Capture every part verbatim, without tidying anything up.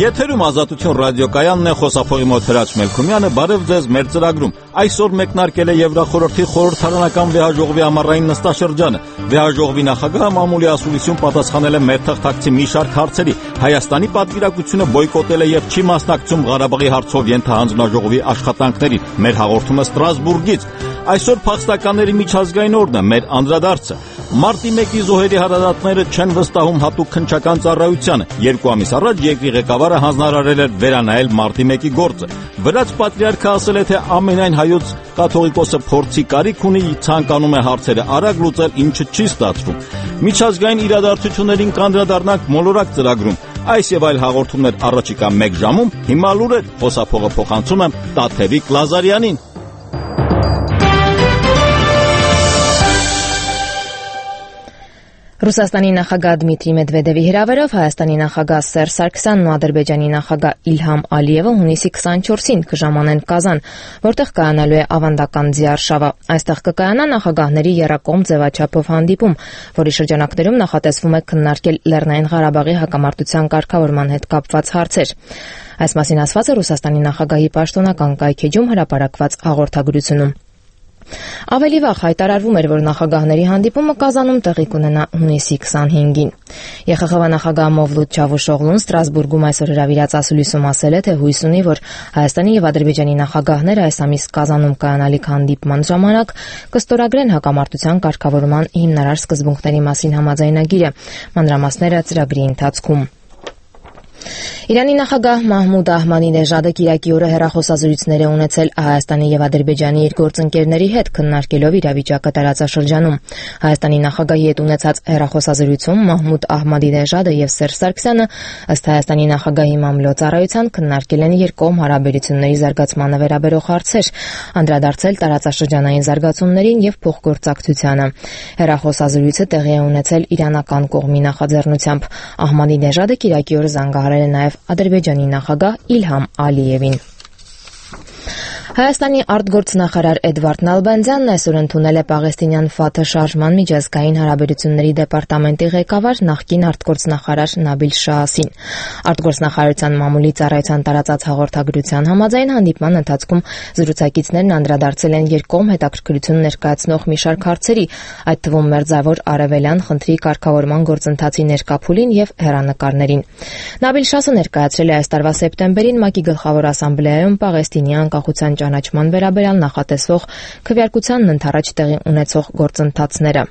Եթերում Ազատություն ռադիոկայանն է, խոսափողի մոտ Հրաչ Մելքումյանը, բարև ձեզ մեր ծրագրում։ Այսօր մեկնարկել է Եվրախորհրդի խորհրդարանական վեհաժողովի ամառային նստաշրջանը։ Վեհաժողովի նախագահը մամուլի ասուլիսյուն պատասխանել է մեր թղթակցի մի շարք հարցերի։ Հայաստանի պատվիրակությունը բոյկոտել է եւ չի մասնակցում Ղարաբաղի հարցով ենթահանձնաժողովի աշխատանքներին։ Մեր հաղորդումը Ստրասբուրգից։ Այսօր փախստականների միջազգային օրն է, մեր անդրադարձը։ Մարտի մեկի զոհերի հարազատները չեն վստահում հատուկ քննչական ծառայությանը։ Երկու ամիս առաջ երկրի ղեկավարը հանձնարարել էր վերանայել մարտի մեկի գործը։ Վրաց պատրիարքը ասել է, թե ամենայն հայոց կաթողիկոսը փորձի կարիք ունի, ցանկանում է հարցերը արագ լուծել, ինչը չի ստացվում։ Միջազգային իրադարձություններին կանդրադառնանք մոլորակ ծրագրում։ Այս եւ այլ հաղորդումներ առաջիկա մեկ ժամում։ Հիմա լուրեր, խոսափողը փոխանցում եմ Տաթևիկ Լազարյանին։ Ռուսաստանի նախագահ Դմիտրի Մեդվեդևի հրավերով Հայաստանի նախագահ Սերժ Սարգսյանն ու Ադրբեջանի նախագահ Իլհամ Ալիևը հունիսի քսանչորսին կժամանեն Կազան, որտեղ կայանալու է ավանդական ձիարշավը։ Այստեղ կկայանա նախագահների եռակողմ ձևաչափով հանդիպում, որի շրջանակներում նախատեսվում է քննարկել Լեռնային Ղարաբաղի հակամարտության կարգավորման հետ կապված հարցեր։ Այս մասին ասված է Ռուսաստանի նախագահի պաշտոնական կայքեջում հրապարակված հաղորդագրությունում։ Ավելի վաղ հայտարարվում էր, որ նախագահների հանդիպումը Կազանում տեղի կունենա հունիսի քսանհինգին։ Է Խ Խ Վ նախագահ Մովլութ Չավուշօղլուն Ստրասբուրգում այսօր հրավիրած ասուլիսում ասել է, թե հույս ունի, որ Հայաստանի եւ Ադրբեջանի նախագահները այս ամիս Կազանում կայանալիք հանդիպման ժամանակ կստորագրեն հակամարտության կարգավորման հիմնարար սկզբունքների մասին համաձայնագիրը։ Մանրամասները ծրագրի ընթացքում։ Իրանի նախագահ Մահմուդ Ահմադինեժադը կիրակի օրը հեռախոսազրույցներ է ունեցել Հայաստանի եւ Ադրբեջանի իր գործընկերների հետ, քննարկելով իրավիճակը տարածաշրջանում։ Հայաստանի նախագահի հետ ունեցած հեռախոսազրույցում Մահմուդ Ահմադինեժադը եւ Սերժ Սարգսյանը ըստ Հայաստանի նախագահի մամլոյցարայության քննարկել են երկկողմ հարաբերությունների զարգացմանը վերաբերող հարցեր, անդրադարձել տարածաշրջանային զարգացումներին եւ փոխգործակցությանը։ Հեռախոսազրույցը տեղի է ունեցել իրանական կողմի նախաձեռնությամբ։ Ահմադինեժադը կիրակի օրը զանգահարել է նաեւ Ադրբեջանի նախագահ Իլհամ Ալիևին։ Հայաստանի արտգործնախարար Էդվարդ Նալբանդյանն այսօր ընդունել է Պաղեստինյան Ֆաթհ շարժման միջազգային հարաբերությունների դեպարտամենտի ղեկավար նախկին արտգործնախարար Նաբիլ Շահասին։ Արտգործնախարարության մամուլի ծառայության տարածած հաղորդագրության համաձայն հանդիպման ընթացքում զրուցակիցներն անդրադարձել են երկկողմ հետաքրքրություն ներկայացնող մի շարք հարցերի, այդ թվում Մերձավոր Արևելյան խնդրի կարգավորման գործընթացի ներկա փուլին եւ հեռանկարներին։ Նաբիլ Շահասը ներկայացրել է այս տարվա սեպտեմբերին ՄԱԿ-ի գլխավոր ասամբլեայում Պաղեստինի անկախության ճանաչման վերաբերյալ նախատեսվող քվեարկությանն ընդառաջ տեղի ունեցող գործընթացները։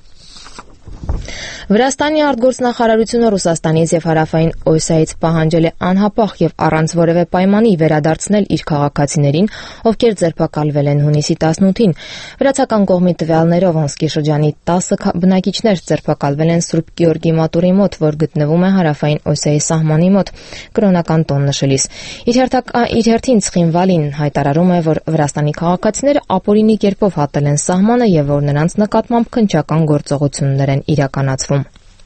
Վրաստանի արտգործնախարարությունը Ռուսաստանից եւ Հարավային Օսիայից պահանջել է անհապաղ եւ առանց որևէ պայմանի վերադարձնել իր քաղաքացիներին, ովքեր ձերբակալվել են հունիսի տասնութին։ Վրացական կողմի տվյալներով Օնսկի շրջանի տասը բնակիչներ ձերբակալվել են Սուրբ Գեորգի մատուրի մոտ, որ գտնվում է Հարավային Օսիայի սահմանի մոտ, կրոնական տոն նշելիս։ Իր հերթին Ցխինվալին հայտարարում է, որ Վրաստանի քաղաքացիները ապօրինի կերպով հատել են սահմանը եւ որ նրանց նկատմամբ քննչական գործողություններ են իրականացվում։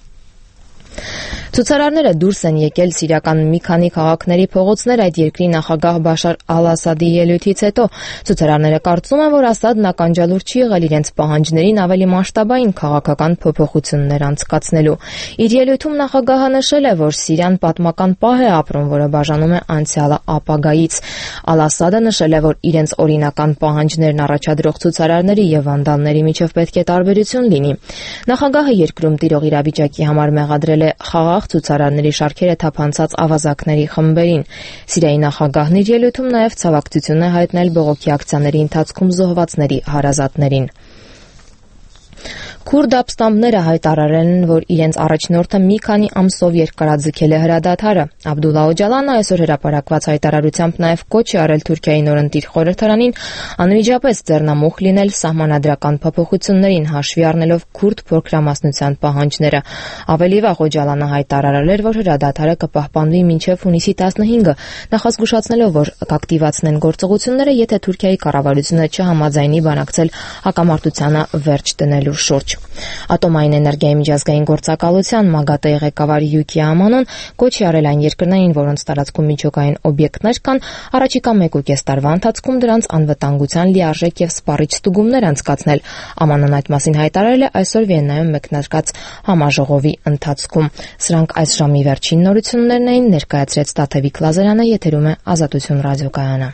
Ցուցարարները դուրս են եկել սիրիական մի քանի քաղաքների փողոցներ այդ երկրի նախագահ Բաշար Ալ-Ասադի ելույթից հետո։ Ցուցարարները կարծում են, որ Ասադն ականջալուր չի եղել իրենց պահանջներին ավելի մասշտաբային քաղաքական փոփոխություններ անցկացնելու։ Իր ելույթում նախագահը նշել է, որ Սիրիան պատմական պահ է ապրում, որը բաժանում է անցյալը ապագայից։ Ալ-Ասադը նշել է, որ իրենց օրինական պահանջներն առաջադրող ցուցարարների եւ վանդալների միջև պետք է տարբերություն լինի։ Նախագահը երկրում տիրող իրավիճակի համար մեղադրել է խաղաղ ցուցարարների շարքերը թափանցած ավազակների խմբերին։ Սիրիայի նախագահն իր ելույթում նաև ցավակցություն է հայտնել բողոքի ակցիաների ընթացքում զոհվածների հարազատներին։ Քուրդ ապստամբները հայտարարել են, որ իրենց առաջնորդը մի քանի ամսով երկարաձգել է հրադադարը։ Աբդուլլա Օջալանը այսօր հրապարակված հայտարարությամբ նաև կոչ է արել Թուրքիայի նորընտիր խորհրդարանին անմիջապես ձեռնամուխ լինել սահմանադրական փոփոխություններին, հաշվի առնելով քուրդ փոքրամասնության պահանջները։ Ավելի վաղ Օջալանը հայտարարել էր, որ հրադադարը կպահպանվի մինչև հունիսի տասնհինգը, նախազգուշացնելով, որ կակտիվացնեն գործողությունները, եթե Թուրքիայի կառավարությունը չհամաձայնի բանակցել հակամարտությանը վերջ դնելու շուրջ։ Ատոմային էներգիայի միջազգային գործակալության ՄԱԳԱՏԷ ղեկավար Յուկի Ամանոն կոչի արել այն երկրներին, որոնց տարածքում միջուկային օբյեկտներ կան, առաջիկա մեկ ու կես տարվա ընթացքում դրանց անվտանգության լիարժեք եւ սպառիչ ստուգումներ անցկացնել։ Ամանոն այդ մասին հայտարարել է այսօր Վիեննայում մեկնարկած համաժողովի ընթացքում։ Սրանք այս ժամի վերջին նորություններն էին, ներկայացրեց Տաթևիկ Լազարյանը, եթերում է Ազատություն ռադիոկայանը։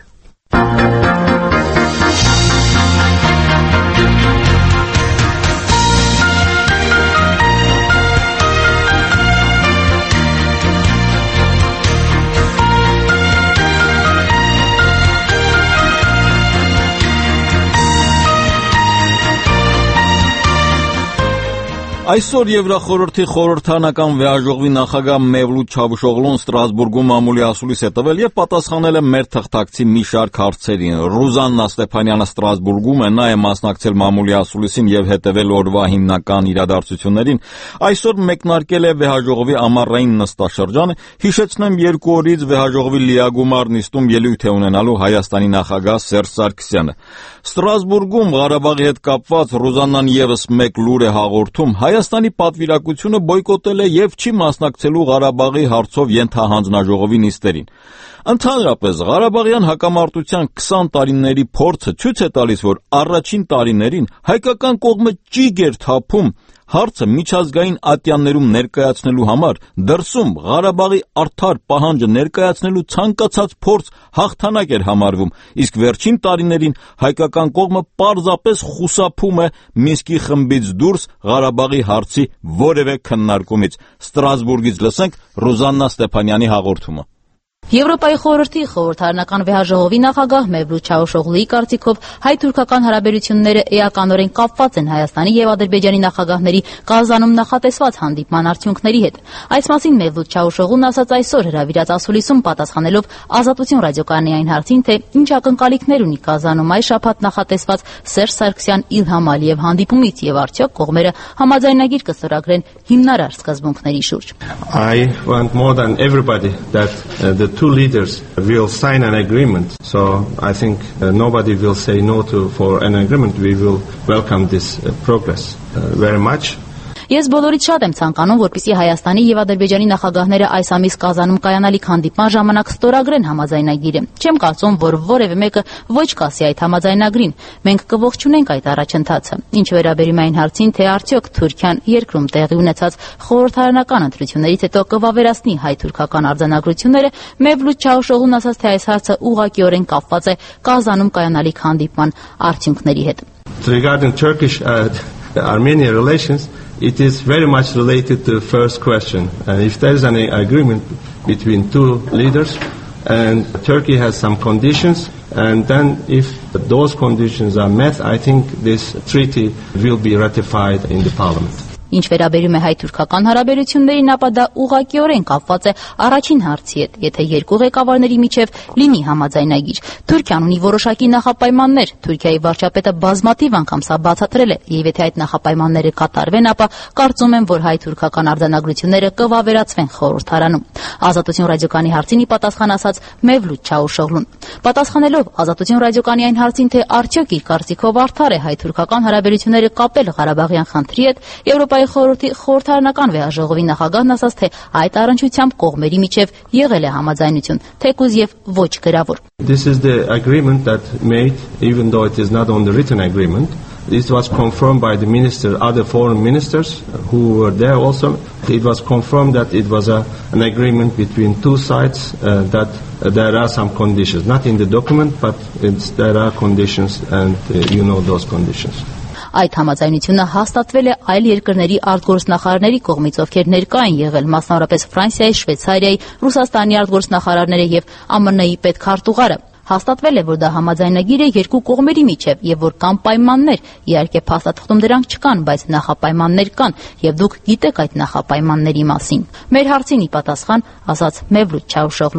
Այսօր Եվրախորհրդի խորհրդարանական վեհաժողովի նախագահ Մևլութ Չավուշօղլուն Ստրասբուրգում մամուլի ասուլիս է տվել եւ պատասխանել է մեր թղթակցի մի շարք հարցերին։ Ռուզաննա Ստեփանյանը Ստրասբուրգում է, նա է մասնակցել մամուլի ասուլիսին եւ հետեւել օրվա հիմնական իրադարձություններին։ Այսօր մեկնարկել է վեհաժողովի ամառային նստաշրջանը։ Հիշեցնեմ, երկու օրից վեհաժողովի լիագումար նիստում ելույթ է ունենալու Հայաստանի նախագահ Սերժ Սարգսյանը։ Ստրասբուրգում Ղարաբաղի հետ կապված Ռուզաննան եւս մեկ լուր է հաղորդում։ Հայաստանի պատվիրակությունը բոյկոտել է եւ չի մասնակցելու Ղարաբաղի հարցով ենթահանձնաժողովի նիստերին։ Ընդհանրապես Ղարաբաղյան հակամարտության քսան տարիների փորձը ցույց է տալիս, որ առաջին տարիներին հայկական կողմը ճիգ էր թափում հարցը միջազգային ատյաններում ներկայացնելու համար, դրսում Ղարաբաղի արդար պահանջը ներկայացնելու ցանկացած փորձ հաղթանակ էր համարվում, իսկ վերջին տարիներին հայկական կողմը պարզապես խուսափում է Մինսկի խմբից դուրս Ղարաբաղի հարցի որևէ քննարկումից։ Ստրասբուրգից լսենք Ռուզաննա Ստեփանյանի հաղորդումը։ Եվրոպայի խորհրդի խորհրդարանական վեհաժողովի նախագահ Մևլութ Չավուշօղլուի կարծիքով հայ-թուրքական հարաբերությունները էականորեն կապված են Հայաստանի եւ Ադրբեջանի նախագահների Կազանում նախատեսված հանդիպման արդյունքների հետ։ Այս մասին Մևլութ Չավուշօղլուն ասաց այսօր հրավիրած ասուլիսում պատասխանելով Ազատություն ռադիոկայանի այն հարցին, թե ինչ ակնկալիքներ ունի Կազանում այս շաբաթ նախատեսված Սերժ Սարգսյան-Իլհամ Ալիև հանդիպումից եւ արդյոք կողմերը համաձայնագիր կստորագրեն հիմնարար սկզբունքների շուրջ։ I want more than everybody that uh, the two leaders will sign an agreement, so I think uh, nobody will say no to for an agreement. We will welcome this uh, progress uh, very much. Ես բոլորից շատ եմ ցանկանում, որպեսզի Հայաստանի եւ Ադրբեջանի նախագահները այս ամիս Կազանում կայանալիք հանդիպման ժամանակ ստորագրեն համաձայնագիրը։ Չեմ կարծում, որ որևէ մեկը ոչ կասի այդ համաձայնագրին։ Մենք կողջունենք այդ առաջընթացը։ Ինչ վերաբերում է այն հարցին, թե արդյոք Թուրքիան երկրում տեղի ունեցած խորհրդարանական ընտրություններից հետո կվավերացնի հայ-թուրքական արձանագրությունները, Մևլութ Չավուշօղլուն ասաց, թե այս հարցը ուղղակիորեն կապված է Կազանում կայանալիք հանդիպման արդյունքների հետ։ Regarding Turkish uh, Armenian relations, it is very much related to the first question. And if there is an agreement between two leaders and Turkey has some conditions, and then if those conditions are met, I think this treaty will be ratified in the parliament. Ինչ վերաբերում է հայ-թուրքական հարաբերություններին, ապա դա ուղղակիորեն կապված է առաջին հարցի հետ, եթե երկու ղեկավարների միջև լինի համաձայնագիր։ Թուրքիան ունի որոշակի նախապայմաններ, Թուրքիայի վարչապետը բազմաթիվ անգամ սա բացատրել է, եւ եթե այդ նախապայմանները կատարվեն, ապա կարծում եմ, որ հայ-թուրքական արձանագրությունները կվավերացվեն խորհրդարանում։ Ազատություն ռադիոկայանի հարցին ի պատասխան ասաց Մևլութ Չավուշօղլուն։ Պատասխանելով Ազատություն ռադիոկայանի այն հարցին, թե արդյոք իր կարծիքով արդար է հայ-թուրքական հարաբերությունները կապել Ղարաբաղյան խնդրի հետ, Եվրոպայի խորհրդի խորհրդարանական վեհաժողովի նախագահն ասաց, թե այդ առնչությամբ կողմերի միջև եղել է համաձայնություն, թեկուզ եւ ոչ գրավոր։ This is the agreement that made, even though it is not on the written agreement. It was confirmed by the minister, other foreign ministers who were there also. It was confirmed that it was a, an agreement between two sides, uh, that uh, there are some conditions, not in the document, but it's, there are conditions, and uh, you know those conditions. Այդ համաձայնությունը հաստատվել է այլ երկրների արտգործնախարարների կողմից, ովքեր ներկա են եղել, մասնավորապես Ֆրանսիայի, Շվեյցարիայի, Ռուսաստանի արտգործնախարարները եւ ԱՄՆ-ի պետքարտուղարը։ Հաստատվել է, որ դա համաձայնագիր է երկու կողմերի միջև եւ որ կան պայմաններ, իհարկե փաստաթղթում դրանք չկան, բայց նախապայմաններ կան եւ դուք գիտեք այդ նախապայմանների մասին։ Մեր հարցին ի պատասխան ասաց Մևլութ Չավուշօղլուն։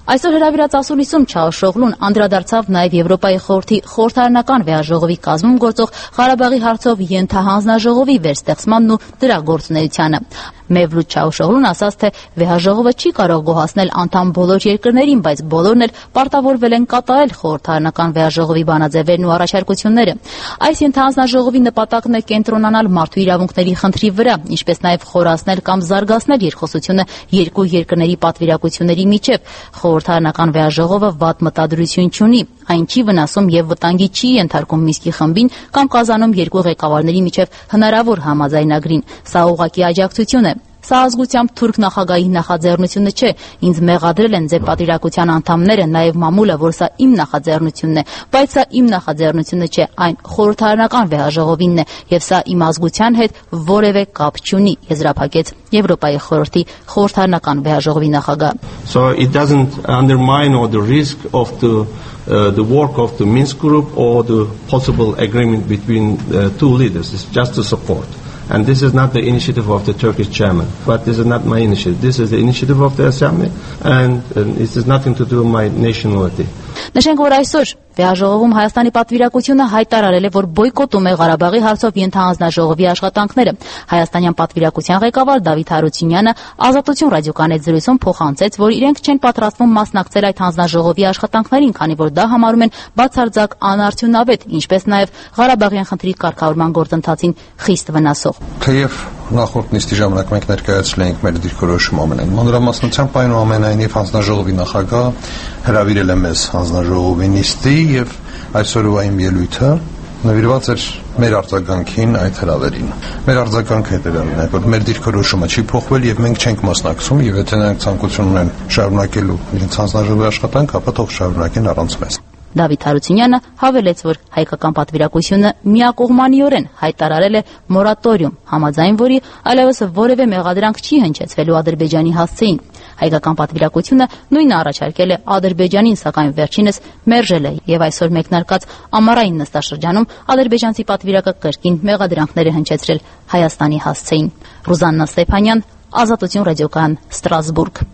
Այսօր հրավիրած ասուլիսում Չավուշօղլուն անդրադարձավ նաև Եվրոպայի խորհրդի խորհրդարանական վեհաժողովի կազմում գործող Ղարաբաղի հարցով ենթահանձնաժողովի վերստեղծմանն ու դրա գործունեությանը։ Մևլութ Չավուշօղլուն ասաց, թե վեհաժողովը չի կարող գոհացնել անդամ բոլոր երկրներին, բայց բոլորն էլ պարտավորվել են կատարել խորհրդարանական վեհաժողովի բանաձևերն ու առաջարկությունները։ Այս ենթահանձնաժողովի նպատակն է կենտրոնանալ մարդու իրավունքների խնդրի վրա, ինչպես նաև խորացնել կամ զարգացնել երկխոսությունը երկու երկրների պատվիրակությունների միջև։ Խորհրդարանական վեհաժողովը վատ մտադրություն չունի, այն չի վնասում եւ վտանգի չի ենթարկում Մինսկի խմբին կամ Կազանում երկու ղեկավարների միջև հնարավոր համաձայնագրին։ Սա ուղղակի աջակցություն է։ Սա ազգությամբ թուրք նախագահի նախաձեռնությունը չէ, ինձ մեղադրել են ձեր պատվիրակության անդամները, նաև մամուլը, որ սա իմ նախաձեռնությունն է, բայց սա իմ նախաձեռնությունը չէ, այն խորհրդարանական վեհաժողովինն է, եւ սա իմ ազգության հետ որևէ կապ չունի, եզրափակեց Եվրոպայի խորհրդի խորհրդարանական վեհաժողովի նախագահ։ So it doesn't undermine or the risk of the uh, the work of the Minsk group or the possible agreement between uh, two leaders. It's just a support. And this is not the initiative of the Turkish chairman, but this is not my initiative. This is the initiative of the assembly, and, and it has nothing to do with my nationality. Նշենք, որ այսօր վեհաժողովում Հայաստանի պատվիրակությունը հայտարարել է, որ բոյկոտում է Ղարաբաղի հարցով ենթահանձնաժողովի աշխատանքները։ Հայաստանյան պատվիրակության ղեկավար Դավիթ Հարությունյանը Ազատություն ռադիոկայանի հետ զրույցում փոխանցեց, որ իրենք չեն պատրաստվում մասնակցել այդ հանձնաժողովի աշխատանքներին, քանի որ դա համարում են բացարձակ անարդյունավետ, ինչպես նաև Ղարաբաղյան խնդրի կարգավորման գործընթացին խիստ վնասող։ Թեև նախորդ նիստի ժամանակ մենք ներկայացրել էինք մեր դիրքորոշումը ամենայն մանրամասնությամբ, այնուամենայնիվ հանձնաժողովի նախագահ հրավիրել է մեզ հանձնաժողովի նիստի եւ այսօրվա իմ ելույթը նվիրված էր մեր արձագանքին այդ հրավերին։ Մեր արձագանքը հետևյալն է, որ մեր դիրքորոշումը չի փոխվել եւ մենք չենք մասնակցում, եւ եթե նրանք ցանկություն ունեն շարունակելու իրենց հանձնաժողովի աշխատանքը, ապա թող շարունակեն առանց մեզ։ Դավիթ Հարությունյանը հավելեց, որ հայկական պատվիրակությունը միակողմանիորեն հայտարարել է մորատորիում, համաձայն որի այլևս որևէ մեղադրանք չի հնչեցվելու Ադրբեջանի հասցեին։ Հայկական պատվիրակությունը նույնը առաջարկել է Ադրբեջանին, սակայն վերջինս մերժել է եւ այսօր մեկնարկած ամառային նստաշրջանում ադրբեջանցի պատվիրակը կրկին մեղադրանքներ է հնչեցրել Հայաստանի հասցեին։ Ռուզաննա Ստեփանյան, Ազատություն ռադիոկայան, Ստրասբուրգ։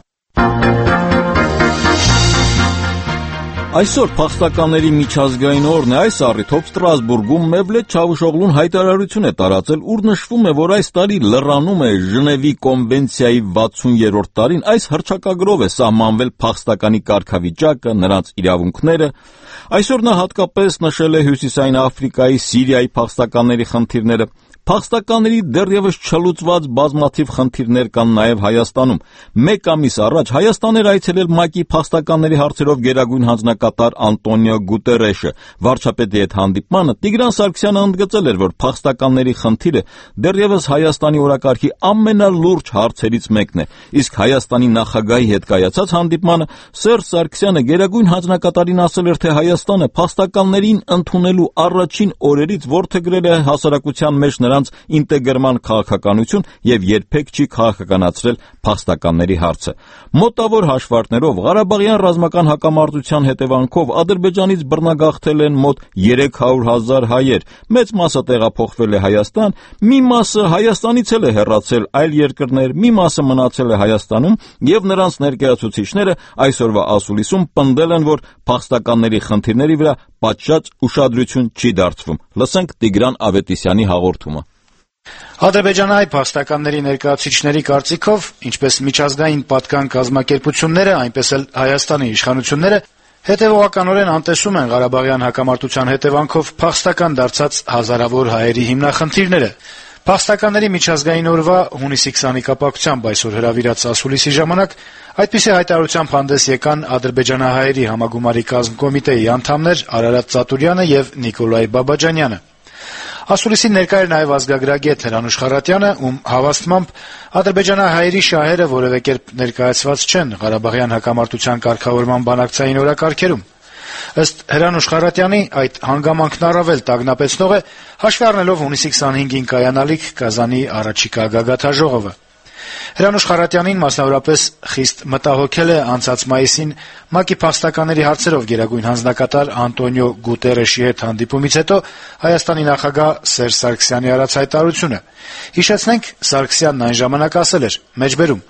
Այսօր փախստականների միջազգային օրն է, այս առիթով Ստրասբուրգում Մևլութ Չավուշօղլուն հայտարարություն է տարածել, ուր նշվում է, որ այս տարի լրանում է Ժնևի կոնվենցիայի վաթսուներորդ տարին, այս հռչակագրով է սահմանվել փախստականի կարգավիճակը, նրանց իրավունքները։ Այսօր նա հատկապես նշել է Հյուսիսային Աֆրիկայի, Սիրիայի փախստականների խնդիրները։ Փախստականների դեռևս չլուծված բազմաթիվ խնդիրներ կան նաև Հայաստանում։ Մեկ ամիս առաջ Հայաստան էր այցելել ՄԱԿ-ի փախստականների հարցերով գերագույն հանձնակատար Անտոնիո Գուտերեշը։ Վարչապետի հետ հանդիպմանը Տիգրան Սարգսյանը ընդգծել էր, որ փախստականների խնդիրը դեռևս Հայաստանի օրակարգի ամենալուրջ հարցերից մեկն է։ Իսկ Հայաստանի նախագահի հետ կայացած հանդիպմանը Սերժ Սարգսյանը գերագույն հանձնակատարին ասել էր, թե Հայաստանը փախստականներին ընդունելու առաջին օրերից որդեգրել է հասարակության մեջ նրանց ինտեգրման քաղաքականություն եւ երբեք չի քաղաքականացրել փախստականների հարցը։ Մոտավոր հաշվարկներով Ղարաբաղյան ռազմական հակամարտության հետևանքով Ադրբեջանից բռնագաղթել են մոտ երեք հարյուր հազար հայեր, մեծ մասը տեղափոխվել է Հայաստան, մի մասը Հայաստանից էլ է հեռացել այլ երկրներ, մի մասը մնացել է Հայաստանում եւ նրանց ներկայացուցիչները այսօրվա ասուլիսում պնդել են, որ փախստականների խնդիրների վրա պատշաճ ուշադրություն չի դարձվում։ Լսենք Տիգրան Ավետիսյանի հաղորդումը։ Ադրբեջանահայ փախստականների ներկայացուցիչների կարծիքով, ինչպես միջազգային պատկան կազմակերպությունները, այնպես էլ Հայաստանի իշխանությունները հետևողականորեն անտեսում են Ղարաբաղյան հակամարտության հետևանքով փախստական դարձած հազարավոր հայերի հիմնախնդիրները։ Փախստականների միջազգային օրվա հունիսի քսանի կապակցությամբ այսօր հրավիրած ասուլիսի ժամանակ այդպիսի հայտարարությամբ հանդես եկան ադրբեջանահայերի համագումարի կազմկոմիտեի անդամներ Արարատ Ծատուրյանը եւ Նիկոլայ Բաբաջանյանը։ Ասուլիսին ներկա էր նաև ազգագրագետ Հրանուշ Խառատյանը, ում հավաստմամբ ադրբեջանահայերի շահերը որևէ կերպ ներկայացված չեն Ղարաբաղյան հակամարտության կարգավորման բանակցային օրակարգերում։ Ըստ Հրանուշ Խառատյանի, այդ հանգամանքն առավել տագնապեցնող է, հաշվի առնելով հունիսի քսանհինգին կայանալիք Կազանի առաջիկա գագաթաժողովը։ Հրանուշ Խառատյանին մասնավորապես խիստ մտահոգել է անցած մայիսին ՄԱԿ-ի փախստականների հարցերով գերագույն հանձնակատար Անտոնիո Գուտերեշի հետ հանդիպումից հետո Հայաստանի նախագահ Սերժ Սարգսյանի արած հայտարարությունը։ Հիշեցնենք, Սարգսյանն այն ժամանակ ասել էր. «Մեջբերում,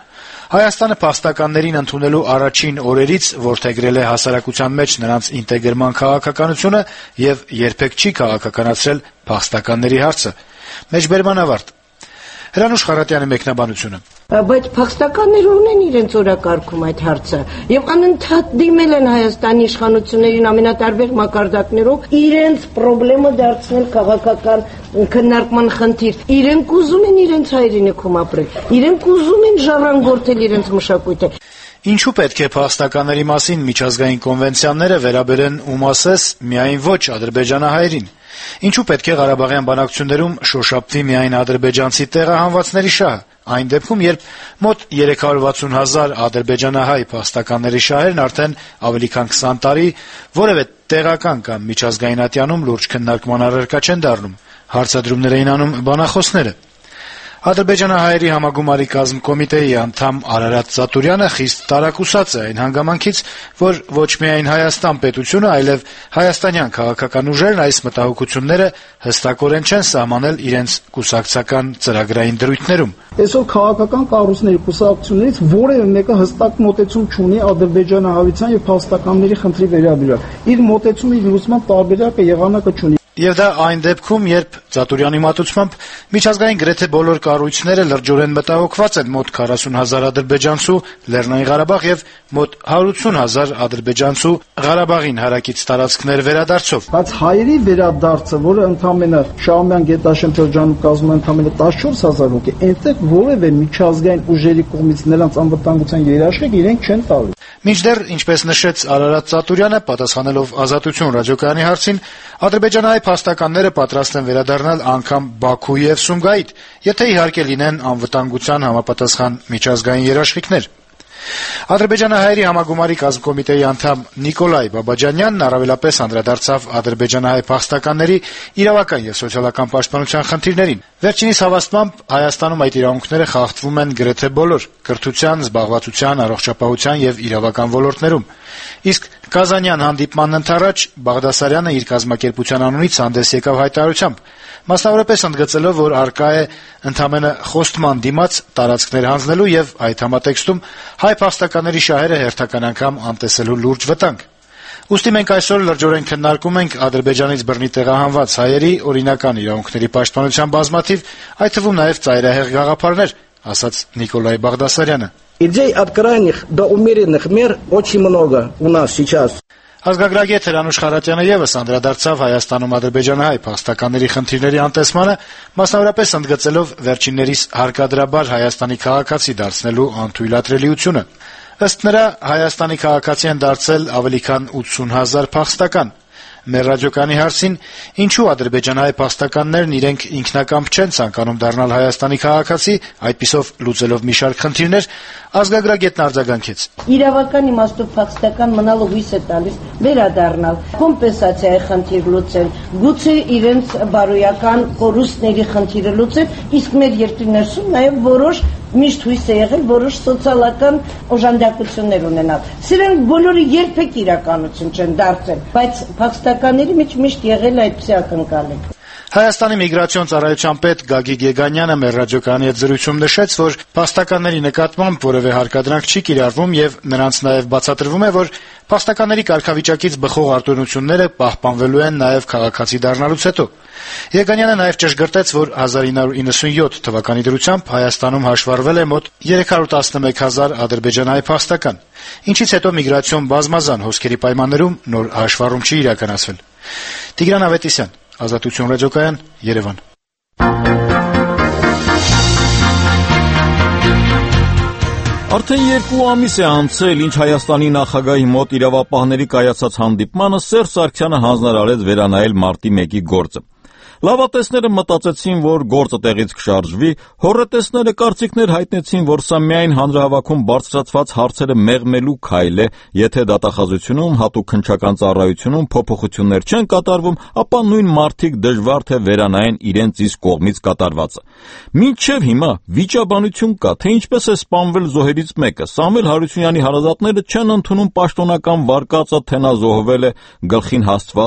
Հայաստանը փախստականներին ընդունելու առաջին օրերից որդեգրել է հասարակության մեջ նրանց ինտեգրման քաղաքականությունը եւ երբեք չի քաղաքականացրել փախստականների հարցը։ Մեջբերման ավարտ։ Հրանուշ Խարատյանի մեկնաբանությունը։ Բայց փախստականները ունեն իրենց օրակարգում այդ հարցը եւ անընդհատ դիմել են Հայաստանի իշխանություններին ամենատարբեր մակարդակներով իրենց խնդրումը դարձնել քաղաքական քննարկման խնդիր։ Իրենք ուզում են իրենց հայրենիքում ապրել, իրենք ուզում են ժառանգորդել իրենց մշակույթը։ Ինչու պետք է փախստականների մասին միջազգային կոնվենցիաները վերաբերեն ում ասես միայն ոչ ադրբեջանահայերին։ Ինչու պետք է Ղարաբաղյան բանակցություններում շոշափվի միայն ադրբեջանցի տեղահանվածների շահը, այն դեպքում, երբ մոտ երեք հարյուր վաթսուն հազար ադրբեջանահայ փախստականների շահերն արդեն ավելի քան քսան տարի որևէ տեղական կամ միջազգային ատյանում լուրջ քննարկման առարկա չեն դառնում, հարցադրումներ էին անում բանախոսները։ Ադրբեջանահայերի համագումարի կազմկոմիտեի անդամ Արարատ Ծատուրյանը խիստ տարակուսած է այն հանգամանքից, որ ոչ միայն Հայաստան պետությունը, այլև հայաստանյան քաղաքական ուժերն այս մտահոգությունները հստակորեն չեն սահմանել իրենց կուսակցական ծրագրային դրույթներում։ Այսօր քաղաքական կառույցների կուսակցություններից որևէ մեկը հստակ մոտեցում չունի ադրբեջանահայության եւ փախստականների խնդրի վերաբերյալ։ Իր մոտեցումի լուծման տարբերակը եղանակը չունի։ Եվ դա այն դեպքում, երբ Ծատուրյանի մատուցմամբ միջազգային գրեթե բոլոր կառույցները լրջորեն մտահոգված են մոտ քառասուն հազար ադրբեջանցու Լեռնային Ղարաբաղ եւ մոտ հարյուր ութսուն հազար ադրբեջանցու Ղարաբաղին հարակից տարածքներ վերադարձով։ Բայց հայերի վերադարձը, որը ընդամենը Շահումյան գետաշեն շրջանում կազմում է ընդամենը տասնչորս հազար հոգի, այնտեղ որևէ միջազգային ուժերի կողմից նրանց անվտանգության երաշխիք իրենք չեն տալու։ Մինչդեռ, ինչպես նշեց Արարատ Ծատուրյանը, պատասխանելով Ազատություն ռադիոկայանի հարցին, ադրբեջանահայ փախստականները պատրաստ են վերադառնալ անգամ Բաքու եւ Սումգայիթ, եթե իհարկե լինեն անվտանգության համապատասխան միջազգային երաշխիքներ։ Ադրբեջանահայերի համագումարի կազմկոմիտեի անդամ Նիկոլայ Բաբաջանյանն առավելապես անդրադարձավ ադրբեջանահայ փախստականների իրավական եւ սոցիալական պաշտպանության խնդիրներին։ Վերջինիս հավաստմամբ Հայաստանում այդ իրավունքները խախտվում են գրեթե բոլոր կրթության, զբաղվածության, առողջապահության եւ իրավական ոլորտներում։ Իսկ Կազանյան հանդիպմանն ընդառաջ Բաղդասարյանը իր կազմակերպության անունից հանդես եկավ հայտարարությամբ, մասնավորապես ընդգծելով, որ առկա է ընդամենը խոստման դիմաց տարածքներ հանձնելու եւ այդ համատեքստում հայ փախստականների շահերը հերթական անգամ անտեսելու լուրջ վտանգ։ Ուստի մենք այսօր լրջորեն քննարկում ենք Ադրբեջանից բռնի տեղահանված հայերի օրինական իրավունքների պաշտպանության բազմաթիվ, այդ թվում նաեւ ծայրահեղ գաղափարներ, ասաց Նիկոլայ Բաղդասարյանը։ Идей от крайних до умеренных мер очень много у нас сейчас. Ազգագրագետ Հրանուշ Խարատյանը եւս անդրադարձավ Հայաստանում ադրբեջանահայ փախստականների խնդիրների անտեսմանը, մասնավորապես ընդգծելով վերջիններիս հարկադրաբար Հայաստանի քաղաքացի դարձնելու անթույլատրելիությունը։ Ըստ նրա, Հայաստանի քաղաքացի են դարձել ավելի քան ութսուն հազար փախստական։ Մեր ռադիոկայանի հարցին, ինչու ադրբեջանահայ փախստականներն իրենք ինքնակամք չեն ցանկանում դառնալ Հայաստանի քաղաքացի, այդպիսով լուծելով մի շարք խնդիրներ, ազգագրագետն արձագանքեց. Իրավական իմաստով փախստական մնալը հույս է տալիս վերադառնալ, կոմպենսացիայի խնդիր լուծել, գուցե իրենց բարոյական կորուստների խնդիրը լուծել, իսկ մեր երկրի ներսում նաև որոշ միշտ հույս է եղել որոշ սոցիալական օժանդակություններ ունենալ։ Սրանք բոլորը երբեք իրականություն չեն դարձել, բայց փախստականների մեջ միշտ եղել է այդպիսի ակնկալիք։ Հայաստանի միգրացիոն ծառայության պետ Գագիկ Եգանյանը մեր ռադիոկայանի հետ զրույցում նշեց, որ փախստականների նկատմամբ որևէ հարկադրանք չի կիրառվում եւ նրանց նաեւ բացատրվում է, որ փախստականների կարգավիճակից բխող արտոնությունները պահպանվելու են նաեւ քաղաքացի դառնալուց հետո։ Եգանյանը նաեւ ճշգրտեց, որ հազար ինը հարյուր իննսունյոթ թվականի դրությամբ Հայաստանում հաշվառվել է մոտ երեք հարյուր տասնմեկ հազար ադրբեջանահայ փախստական, ինչից հետո միգրացիոն բազմազան հոսքերի պայմաններում նոր հաշվառում չի իրականացվել։ Տիգրան Ավետիսյան, Ազատություն ռադիոկայան, Երևան։ Արդեն երկու ամիս է անցել, ինչ Հայաստանի նախագահի մոտ իրավապահների կայացած հանդիպմանը Սերժ Սարգսյանը հանձնարարեց վերանայել մարտի մեկի գործը։ Լավատեսները մտածեցին, որ գործը տեղից կշարժվի, հոռետեսները կարծիքներ հայտնեցին, որ սա միայն հանրահավաքում բարձրացված հարցերը մեղմելու քայլ է, եթե դատախազությունում, հատուկ քննչական ծառայությունում փոփոխություններ չեն կատարվում, ապա նույն մարդիկ դժվար թե վերանայեն իրենց իսկ կողմից կատարվածը։ Մինչև հիմա վիճաբանություն կա, թե ինչպես է սպանվել զոհերից մեկը։ Սամվել Հարությունյանի հարազատները չեն ընդունում պաշտոնական վարկածը, թե նա զոհվել է գլխին հասցված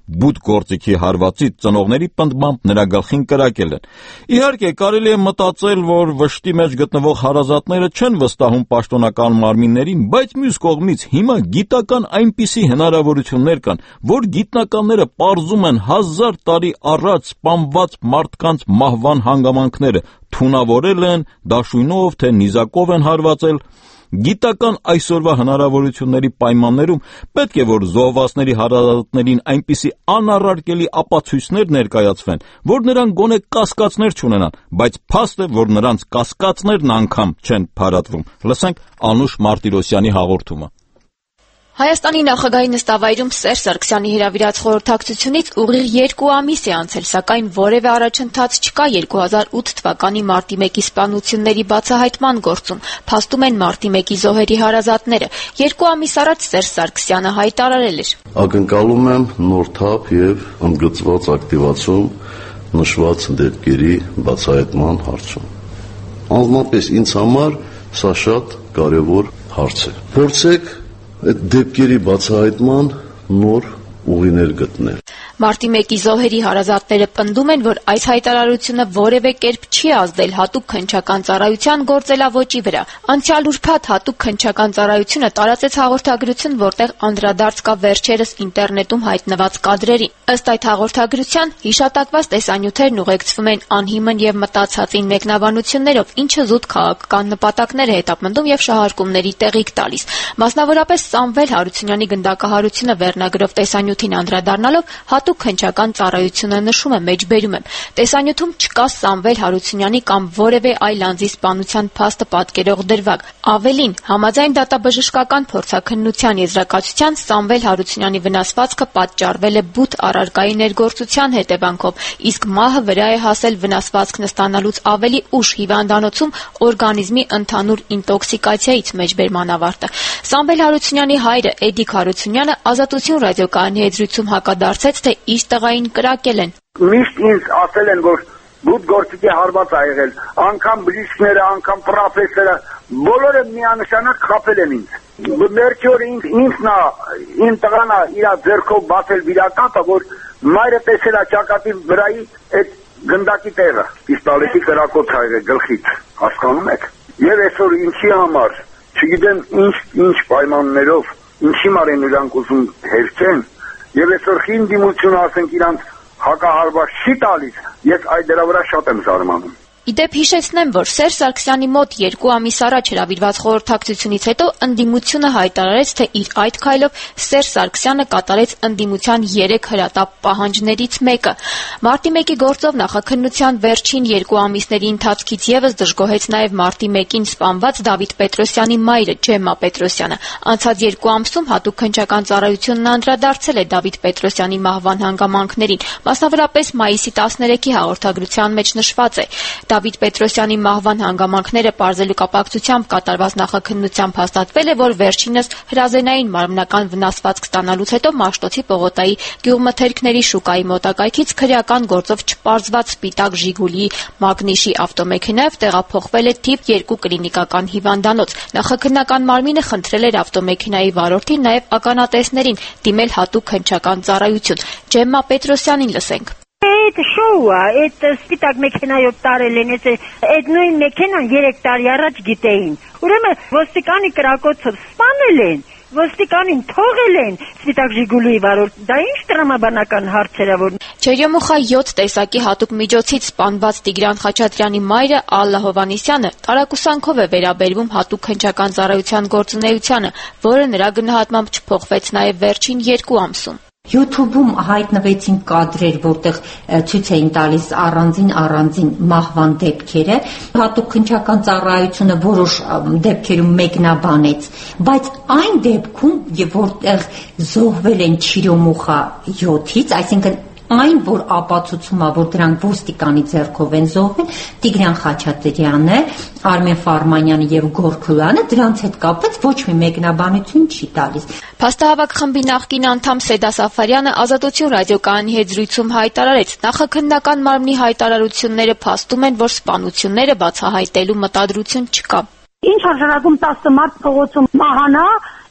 բութ գործիքի հարվածից ծնողների պնդմամբ նրա գլխին կրակել են։ Իհարկե, կարելի է մտածել, որ վշտի մեջ գտնվող հարազատները չեն վստահում պաշտոնական մարմիններին, բայց մյուս կողմից հիմա գիտական այնպիսի հնարավորություններ կան, որ գիտնականները պարզում են հազար տարի առաջ սպանված մարդկանց մահվան հանգամանքները, թունավորել են, դաշույնով թե նիզակով են հարվածել։ Գիտական այսօրվա հնարավորությունների պայմաններում պետք է որ զոհվածների հարազատներին այնպիսի անառարկելի ապացույցներ ներկայացվեն, որ նրանք գոնե կասկածներ չունենան, բայց փաստ է, որ նրանց կասկածներն անգամ չեն փարատվում։ Լսենք Անուշ Մարտիրոսյանի հաղորդումը։ Հայաստանի նախագահի նստավայրում Սերժ Սարգսյանի հրավիրած խորհրդակցությունից ուղիղ երկու ամիս է անցել, սակայն որևէ առաջընթաց չկա երկու հազար ութ թվականի մարտի մեկի սպանությունների բացահայտման գործում, փաստում են մարտի մեկի զոհերի հարազատները։ Երկու ամիս առաջ Սերժ Սարգսյանը հայտարարել էր. Ակնկալում եմ նոր թափ եւ ընդգծված ակտիվացում նշված դեպքերի բացահայտման հարցում։ Անձնապես ինձ համար սա շատ կարևոր հարց է։ Փորձեք այդ դեպքերի բացահայտման նոր ուղիներ գտնել։ Մարտի մեկի զոհերի հարազատները պնդում են, որ այս հայտարարությունը որևէ կերպ չի ազդել հատուկ քննչական ծառայության գործելավոճի վրա։ Անցյալ ուրբաթ հատուկ քննչական ծառայությունը տարածեց հաղորդագրություն, որտեղ անդրադարձ կա վերջերս ինտերնետում հայտնված կադրերին։ Ըստ այդ հաղորդագրության հիշատակված տեսանյութերն ուղեկցվում են անհիմն եւ մտածածին մեկնաբանություններով, ինչը զուտ քաղաքական նպատակներ է հետապնդում եւ շահարկումների տեղիք տալիս։ Մասնավորապես Սամվել Հարությունյանի գնդակահարությունը վերնագրով տեսանյութին անդրադառնալով հատուկ քննչական ծառայությունը նշում է, մեջբերում եմ. տեսանյութում չկա Սամվել Հարությունյանի կամ որևէ այլ անձի սպանության փաստը պատկերող դրվագ։ Ավելին, համաձայն դատաբժշկական փորձաքննության եզրակացության Սամվել Հարությունյանի վնասվածքը պատճառվել է բութ առարկայի ներգործության հետևանքով, իսկ մահը վրա է հասել վնասվածքն ստանալուց ավելի ուշ հիվանդանոցում օրգանիզմի ընդհանուր ինտոքսիկացիայից, մեջբերման ավարտը։ Սամվել Հարությունյանի հայրը Էդիկ Հարությունյանը Ազատություն ռադիոկայանի հետ զրույցում հակադարձեց, թե իր տղային կրակել են։ Միշտ ինձ ասել են, որ բութ գործիքի հարված ա եղել, անգամ բժիշկները, անգամ պրոֆեսորը, բոլորը միանշանակ խաբել են ինձ։ Մերկի օրը ինձ նա, իմ տղան ա իր ձեռքով բացել վիրակապը, որ մայրը տեսել ա ճակատի վրայի այդ գնդակի տեղը, պիստոլետի կրակոց ա եղել գլխից, հասկանում եք։ Եվ այսօր ինչի համար, չգիտեմ ինչ ինչ պայմաններով, ինչի համար են նրանք ուզում հերքեն, եւ այսօր խին դիմություն ասենք իրանց հակահարված չի տալիս, ես այդ դրա վրա շատ եմ զարմանում։ Իդեպ հիշեցնեմ, որ Սերժ Սարգսյանի մոտ երկու ամիս առաջ հրավիրված խորհրդակցությունից հետո ընդդիմությունը հայտարարեց, թե իր այդ քայլով Սերժ Սարգսյանը կատարեց ընդդիմության երեք հրատապ պահանջներից մեկը։ Մարտի մեկի գործով նախաքննության վերջին երկու ամիսների ընթացքից եւս դժգոհեց նաեւ մարտի մեկին սպանված Դավիթ Պետրոսյանի մայրը Ջեմմա Պետրոսյանը։ Անցած երկու ամսում հատուկ քննչական ծառայությունն անդրադարձել է Դավիթ Պետրոսյանի մահվան հանգամանքներին, մասնավորապես մայիսի տասներեքի հաղորդագրության մեջ նշված է. Դավիթ Պետրոսյանի մահվան հանգամանքները պարզելու կապակցությամբ կատարված նախաքննությամբ հաստատվել է, որ վերջինս հրազենային մարմնական վնասվածք ստանալուց հետո Մաշտոցի Պողոտայի գյուղմթերքների շուկայի մոտակայքից քրեական գործով չպարզված սպիտակ Ժիգուլի մագնիշի ավտոմեքենայով տեղափոխվել է թիվ երկու կլինիկական հիվանդանոց։ Նախաքննական մարմինը խնդրել էր ավտոմեքենայի վարորդին, նաև ականատեսներին դիմել հատուկ քննչական ծառայություն։ Ջեմմա Պետրոսյանին լսենք։ Այդ շոուը, այդ սպիտակ մեքենայով տարել են, այդ նույն մեքենան երեք տարի առաջ գիտեին։ Ուրեմն ոստիկանի կրակոցով սպանել են, ոստիկանին թողել են սպիտակ Ժիգուլի վարորդ։ Դա ինչ տրամաբանական հարցեր է, որ Չերյոմուխա յոթ տեսակի հատուկ միջոցից սպանված Տիգրան Խաչատրյանի մայրը Ալլա Հովհաննիսյանը տարակուսանքով է վերաբերվում հատուկ քննչական ծառայության գործունեությանը, որը նրա գնահատմամբ չփոխվեց նաև վերջին երկու ամսում։ YouTube-ում հայտնվեցին կադրեր, որտեղ ցույց էին տալիս առանձին առանձին մահվան դեպքերը։ Հատուկ քննչական ծառայությունը որոշ դեպքերում մեկնաբանեց, բայց այն դեպքում, որտեղ զոհվել են Չիրյոմուխա յոթից, այսինքն այն, որ ապացուցում է, որ դրանք ոստիկանի ձեռքով են զոհվել, Տիգրան Խաչատրյանը, Արմեն Ֆարմանյանը եւ Գորգոյանը դրանց հետ կապված ոչ մի մեկնաբանություն չի տալիս։ Փաստահավաք խմբի նախկին անդամ Սեդա Սաֆարյանը Ազատություն ռադիոկայանի հետ զրույցում հայտարարեց. նախաքննական մարմնի հայտարարությունները փաստում են, որ սպանությունները բացահայտելու մտադրություն չկա։ Ինչ արժանանում տասը մարդ փողոցում մահանա,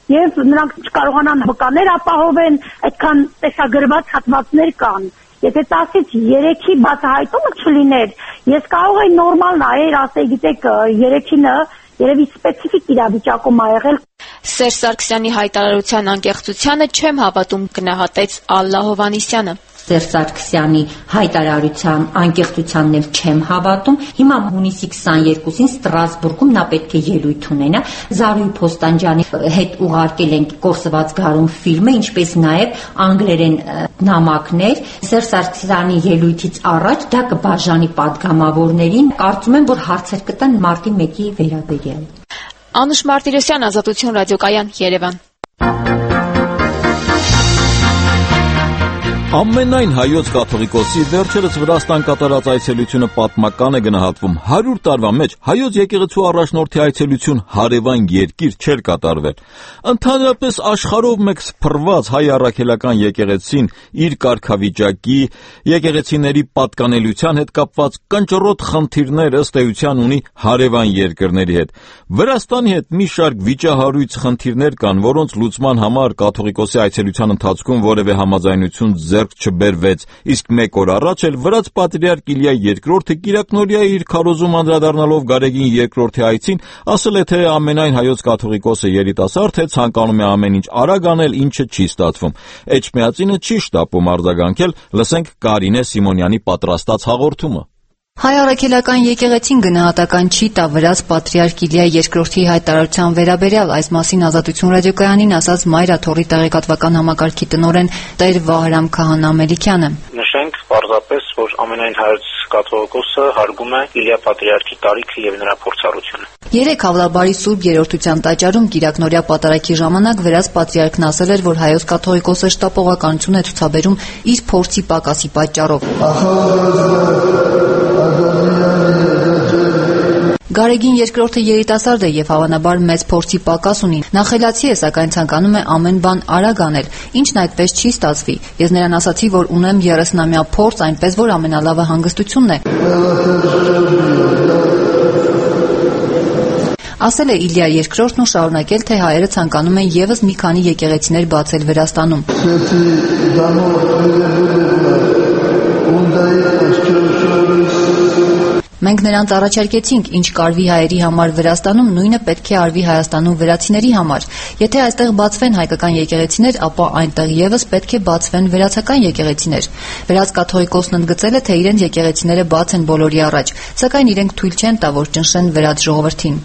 եւ նրանք չկարողանան վկաներ ապահովեն, այդքան տեսագրված հատվածներ կան։ Եթե տասից երեքի բացահայտումը չլիներ, ես կարող եմ նորմալ նայել, ասել, գիտեք, երեքինը երևի սպეციფიկ իրավիճակում ա եղել։ Սերժ Սարգսյանի հայտարարության անկեղծությանը չեմ հավատում, գնահատեց Ալլա Հովհաննիսյանը։ Սերժ Սարգսյանի հայտարարության անկեղծությանն էլ չեմ հավատում։ Հիմա հունիսի քսաներկուսին Ստրասբուրգում նա պետք է ելույթ ունենա։ Զարուհի Փոստանջյանի հետ ուղարկել են «Կորսված գարուն» ֆիլմը, ինչպես նաև անգլերեն նամակներ։ Սերժ Սարգսյանի ելույթից առաջ դա կբաժանի պատգամավորներին։ Կարծում եմ, որ հարցեր կտան մարտի մեկի վերաբերյալ։ Անուշ Մարտիրոսյան, Ազատություն ռադիոկայան, Երևան։ Ամենայն հայոց կաթողիկոսի վերջերս Վրաստան կատարած այցելությունը պատմական է գնահատվում։ հարյուր տարվա մեջ հայոց եկեղեցու առաջնորդի այցելություն հարևան երկիր չէր կատարվել։ Ընդհանրապես աշխարհով մեկ սփռված հայ առաքելական եկեղեցին իր կարգավիճակի, եկեղեցիների պատկանելիության հետ կապված կնճռոտ խնդիրներ ըստ էության ունի հարևան երկրների հետ։ Վրաստանի հետ մի շարք վիճահարույց խնդիրներ կան, որոնց լուծման համար կաթողիկոսի այցելության ընթացքում որևէ համաձայնություն ձեռք չբերվեց, իսկ մեկ օր առաջ էլ վրաց պատրիարք Իլիա երկրորդը կիրակնօրյա իր քարոզում անդրադառնալով Գարեգին երկրորդի այցին ասել է, թե ամենայն հայոց կաթողիկոսը երիտասարդ է, ցանկանում է ամեն ինչ արագ անել, ինչը չի ստացվում։ Էջմիածինը չի շտապում արձագանքել, լսենք Կարինե Սիմոնյանի պատրաստած հաղորդումը։ Հայ առաքելական եկեղեցին գնահատական չի տա վրաց պատրիարք Իլիա երկրորդի հայտարարության վերաբերյալ, այս մասին Ազատություն ռադիոկայանին ասաց Մայրաթոռի տեղեկատվական համակարգի տնօրեն Տեր Վահրամ Քահանա Մելիքյանը։ Նշենք պարզապես, որ ամենայն հայոց կաթողիկոսը հարգում է Իլիա պատրիարքի տարիքը եւ նրա փորձառությունը։ Երեք Հավլաբարի Սուրբ Երրորդության տաճարում կիրակնօրյա պատարագի ժամանակ վրաց պատրիարքն ասել էր, որ հայոց կաթողիկոսը շտապողականություն է ցուցաբերում իր փորձի պակասի պատճառով։ Գարեգին երկրորդը երիտասարդ է եւ հավանաբար մեծ փորձի պակաս ունի։ Նա խելացի է, սակայն ցանկանում է ամեն բան արագ անել, ինչն այդպես չի ստացվի։ Ես նրան ասացի, որ ունեմ երեսնամյա փորձ, այնպես որ ամենալավը հանգստությունն է։ Ասել է Իլիա երկրորդն ու շարունակել, թե հայերը ցանկանում են եւս մի քանի եկեղեցիներ բացել Վրաստանում։ Մենք նրանց առաջարկեցինք, ինչ կարվի հայերի համար Վրաստանում, նույնը պետք է արվի Հայաստանում վրացիների համար։ Եթե այստեղ բացվեն հայկական եկեղեցիներ, ապա այնտեղ եւս պետք է բացվեն վրացական եկեղեցիներ։ Վրաց կաթողիկոսն ընդգծել է, թե իրենց եկեղեցիները բաց են բոլորի առաջ, սակայն իրենք թույլ չեն տա, որ ճնշեն վրաց ժողովրդին։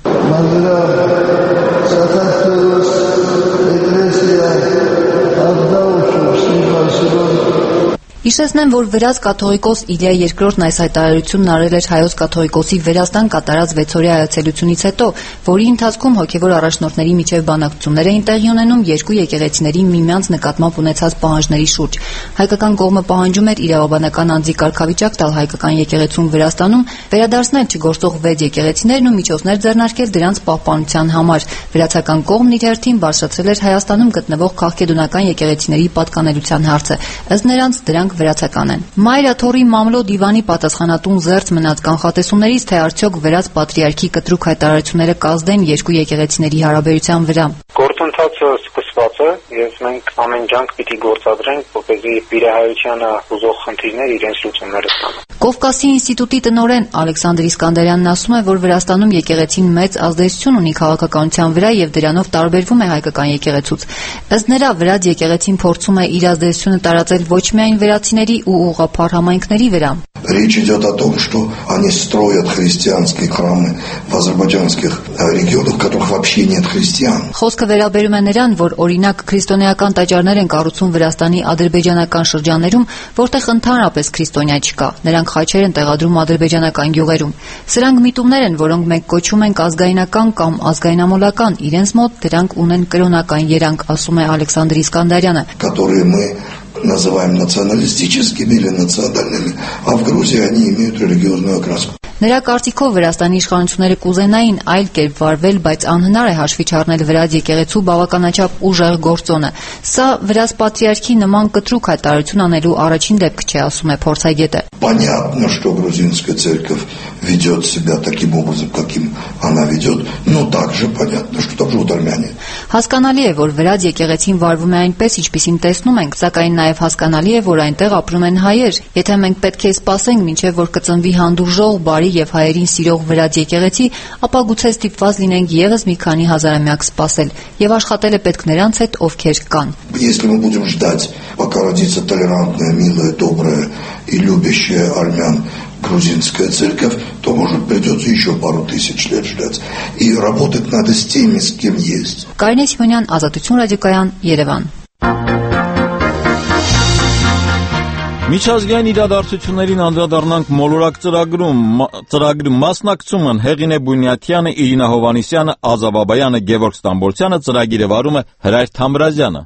Հիշեցնեմ, որ վրաց կաթողիկոս Իլիա երկրորդն այս հայտարարությունն արել էր հայոց կաթողիկոսի Վրաստան կատարած վեցօրյա այցելությունից հետո, որի ընթացքում հոգևոր առաջնորդների միջև բանակցություններ էին տեղի ունենում երկու եկեղեցիների միմյանց նկատմամբ ունեցած պահանջների շուրջ։ Հայկական կողմը պահանջում էր իրավաբանական անձի կարգավիճակ տալ հայկական եկեղեցուն Վրաստանում, վերադարձնել չգործող վեց եկեղեցիներն ու միջոցներ ձեռնարկել դրանց պահպանության համար։ Վրացական կողմն իր հերթին բարձրացրել էր Հայաստանում գտնվող քաղաքեդոնական եկեղեցիների պատկանելիության հարցը։ Ըստ նրանց դրանք վրացական են։ Մայրաթոռի մամլո դիվանի պատասխանատուն զերծ մնաց կանխատեսումներից, թե արդյոք վրաց պատրիարքի կտրուկ հայտարարությունները կազդեն երկու եկեղեցիների հարաբերության վրա։ Գործընթացը սկսված է եւ մենք ամեն ջանք պիտի գործադրենք, որպեսզի վիրահայությանը ուզող խնդիրներ իրենց լուծումները ստանան։ Կովկասի ինստիտուտի տնօրեն Ալեքսանդր Իսկանդարյանն ասում է, որ Վրաստանում եկեղեցին մեծ ազդեցություն ունի քաղաքականության վրա եւ дրանով տարբերվում է հայկական եկեղեցուց։ Ըստ նրա, վրաց եկեղեցին փորձում է իր ազդեցությունը տարածել ոչ միայն վրացիների ու ուղղափառ համայնքների վրա։ Речь идет о том, что они строят христианские храмы в азербайджанских регионах, в которых вообще нет христиан. Խոսքը վերաբերում է նրան, որ օրինակ քրիստոնեական տաճարներ են կառուցում Վրաստանի ադրբեջանական շրջաններում, որտեղ ընդհանրապես քրիստոնյա չկա։ Նրանք խաչեր են տեղադրում ադրբեջանական գյուղերում։ Սրանք միտումներ են, որոնք մենք կոչում ենք ազգայնական կամ ազգայնամոլական, իրենց մոտ դրանք ունեն կրոնական երանգ, ասում է Ալեքսանդր Իսկանդարյանը։ Которые мы называем националистическими или национальными, а в Грузии они имеют религиозную окраску. Նրա կարծիքով Վրաստանի իշխանությունները կուզենային այլ կերպ վարվել, բայց անհնար է հաշվի չառնել Վրաց եկեղեցու բավականաչափ ուժեղ գործոնը։ Սա Վրաց պատրիարքի նման կտրուկ հայտարարություն անելու առաջին դեպքը չէ, ասում է փորձագետը։ Понятно, что грузинская церковь ведет себя таким образом, каким она ведет, но также понятно, что там живут армяне. Հասկանալի է, որ Վրաց եկեղեցին վարվում է այնպես, ինչպիսին տեսնում ենք, սակայն նաև հասկանալի է, որ այնտեղ ապրում են հայեր։ Եթե մենք պետք է սպասենք, մինչև որ կծնվի հանդուրժող, բարի եւ հայերին սիրող Վրաց եկեղեցի, ապա գուցե ստիպված լինենք եւս մի քանի հազարամյակ սպասել եւ աշխատել է պետք նրանց հետ, ովքեր կան։ Если мы будем ждать, пока родится толерантная, милая, добрая и любящая армян грузинская церковь, то, может, придется еще пару тысяч лет ждать. И работать надо с теми, с кем есть. Կարինե Սիմոնյան, Ազատություն ռադիոկայան, Երևան։ Միջազգային իրադարձություններին անդրադառնանք մոլորակ ծրագրում, ծրագրի մասնակցում են Հեղինե Բունյաթյանը, Իրինա Հովանիսյանը, Ազա Բաբայանը, Գևորգ Ստամբոլցյանը, ծրագիրը վարում է Հրայր Թամրազյանը։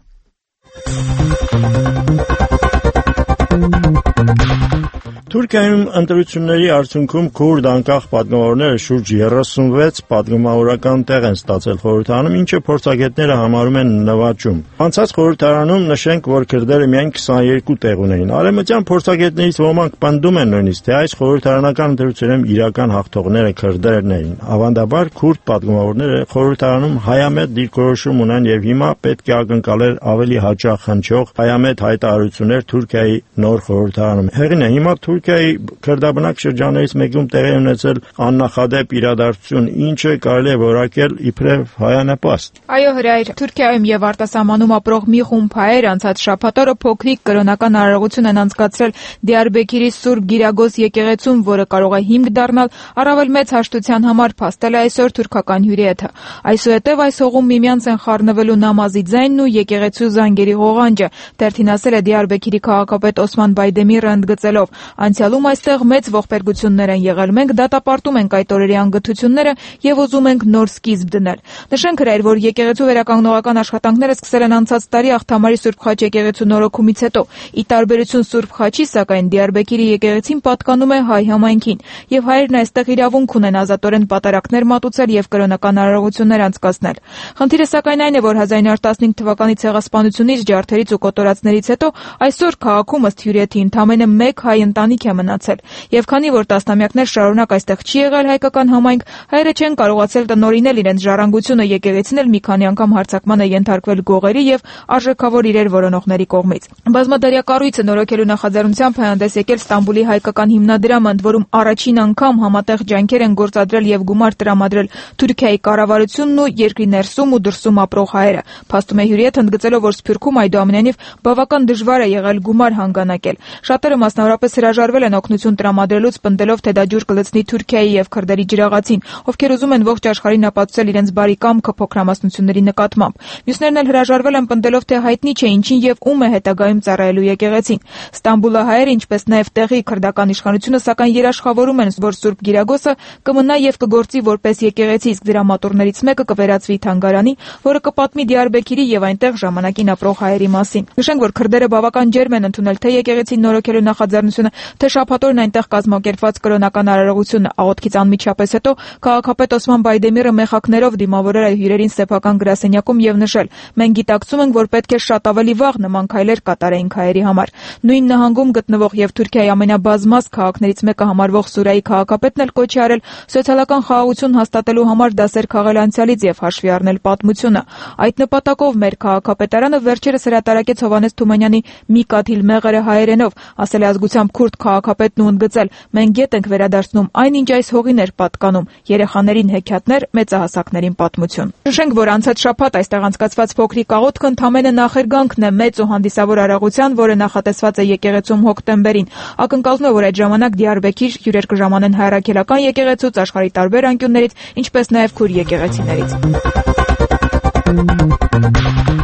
Թուրքիայում ընտրությունների արդյունքում քուրդ անկախ պատգամավորները շուրջ երեսունվեց պատգամավորական տեղ են ստացել խորհրդարանում, ինչը փորձագետները համարում են նվաճում։ Անցած խորհրդարանում նշենք, որ քրդերը միայն քսաներկու տեղ ունեին։ Արևմտյան փորձագետներից ոմանք պնդում են նույնիսկ, թե այս խորհրդարանական ընտրություններում իրական հաղթողները քրդերն էին։ Ավանդաբար քուրդ պատգամավորները խորհրդարանում հայամետ դիրքորոշում ունեն եւ հիմա պետք է ակնկալել ավելի հաճախ հնչող հայամետ հայտարարություններ Թուրքիայի նոր խորհրդարանում։ Հեղինե, հիմա Թուրքիայի քրդաբնակ շրջաններից մեկում տեղի ունեցել աննախադեպ իրադարձություն, ինչը կարելի է որակել իբրև հայանպաստ։ Այո, Հրայր, Թուրքիայում եւ արտասահմանում ապրող մի խումբ հայեր անցած շաբաթ օրը փոքրիկ կրոնական արարողություն են անցկացրել Դիարբեքիրի Սուրբ Գիրագոս եկեղեցում, որը կարող է հիմք դառնալ առավել մեծ հաշտության համար, փաստել է այսօր թուրքական հյուրիեթը։ Այսուհետև այս հողում միմյանց են խառնվելու նամազի ձայնն ու եկեղեցու զանգերի ղողանջը, թերթին ասել է Դիարբեքիրի քաղաքապետ Օսման Բայդեմիրը ընդգծելով. Անցյալում այստեղ մեծ ողբերգություններ են եղել, մենք դատապարտում ենք այդ օրերի անգթությունները եւ ուզում ենք նոր սկիզբ դնել։ Նշենք Հրայր, որ եկեղեցու վերականգնողական աշխատանքները սկսել են անցած տարի Աղթամարի Սուրբ Խաչ եկեղեցու նորոգումից հետո։ Ի տարբերություն Սուրբ Խաչի, սակայն Դիարբեքիրի եկեղեցին պատկանում է հայ համայնքին, եւ հայերն այստեղ իրավունք ունեն ազատորեն պատարակներ մատուցել եւ կրոնական արարողություններ անցկացնել։ Խնդիրը սակայն այն է, որ հազար իննյակ տասնհինգ թվականի ցեղասպանությունից, ջարդերից ու կոտորածներից հետո այսօր քաղաքում ըստ հյուրիեթի ընդամենը մեկ հայ ընտանիք է մնացել, եւ քանի որ տասնամյակներ շարունակ այստեղ չի եղել հայկական համայնք, հայերը չեն կարողացել տնօրինել իրենց ժառանգությունը, եկեղեցին էլ մի քանի անգամ հարձակման է ենթարկվել գողերի եւ արժեքավոր իրեր որոնողների կողմից։ Բազմադարյա կառույցը նորոգելու նախաձեռնությամբ է հանդես եկել Ստամբուլի հայկական հիմնադրամը, ընդ որում առաջին անգամ համատեղ ջանքեր են գործադրել եւ գումար տրամադրել Թուրքիայի կառավարությունն ու երկրի ներսում ու դրսում ապրող հայերը։ Փաստում է հյուրիեթ ընդգծելով, որ Սփյուռքում այդուամենայնիվ բավական դժվար է եղել գումար հանգանակել։ Շատերը մասնավորապես հրաժարվել են օգնություն տրամադրելուց, պնդելով, թե դա ջուր կլցնի Թուրքիայի եւ քրդերի ջրաղացին, ովքեր ուզում են ողջ աշխարհին ապացուցել իրենց բարի կամքը փոքրամասնությունների նկատմամբ։ Մյուսներն էլ հրաժարվել են, պնդելով, թե հայտնի չէ ինչին եւ ում է հետագայում ծառայելու եկեղեցին։ Ստամբուլահայերը, ինչպես նաեւ տեղի քրդական իշխանությունը, սակայն երաշխավորում են, որ Սուրբ Գիրագոսը կմնա եւ կգործի որպես եկեղեցի, իսկ դրա մատորներից մեկը կվերածվի թանգարանի, որը կպատմի Դիարբեքիրի եւ այնտեղ ժամանակին ապրող հայերի մասին։ Նշենք, որ քրդերը բավական ջերմ են ընդունել թե եկեղեցին նորոգելու նախաձեռնությունը, թե շաբաթօրն այնտեղ կազմակերպված կրոնական արարողությունը։ Աղոթքից անմիջապես հետո քաղաքապետ Օսման Բայդեմիրը մեխակներով դիմավորել է հյուրերին սեփական գրասենյակում եւ նշել. «Մենք գիտակցում ենք, որ պետք է շատ ավելի վաղ նման քայլեր կատարեինք հայերի համար»։ Նույն նահանգում գտնվող եւ Թուրքիայի ամենաբազմազ քաղաքներից մեկը համարվող Սուրայի քաղաքապետն էլ կոչ է արել սոցիալական խաղաղություն հաստատելու համար դասեր քաղել անցյալից եւ հաշվի առնել պատմությունը։ Այդ նպատակով մեր քաղաքապետարանը վերջերս հրատարակեց Հովհաննես Թումանյանի «Մի կաթիլ մեղրը» հայերենով, ասել է ազգությամբ քուրդ քաղաքապետն ու ընդգծել. «Մենք ետ ենք վերադարձնում այն, ինչ այս հողին էր պատկանում՝ երեխաներին հեքիաթներ, մեծահասակներին պատմություն»։ Նշենք, որ անցած շաբաթ այստեղ անցկացված փոքրիկ աղոթքը ընդամենը նախերգանքն է մեծ ու հանդիսավոր արարողության, որը նախատեսված է եկեղեցում հոկտեմբերին։ Ակնկալվում է, որ այդ ժամանակ Դիարբեքիր հյուրեր կժամանեն հայրաքելական եկեղեցուց, աշխարհի տարբեր անկյուններից, ինչպես նաև քուրդ եկեղեցիներից։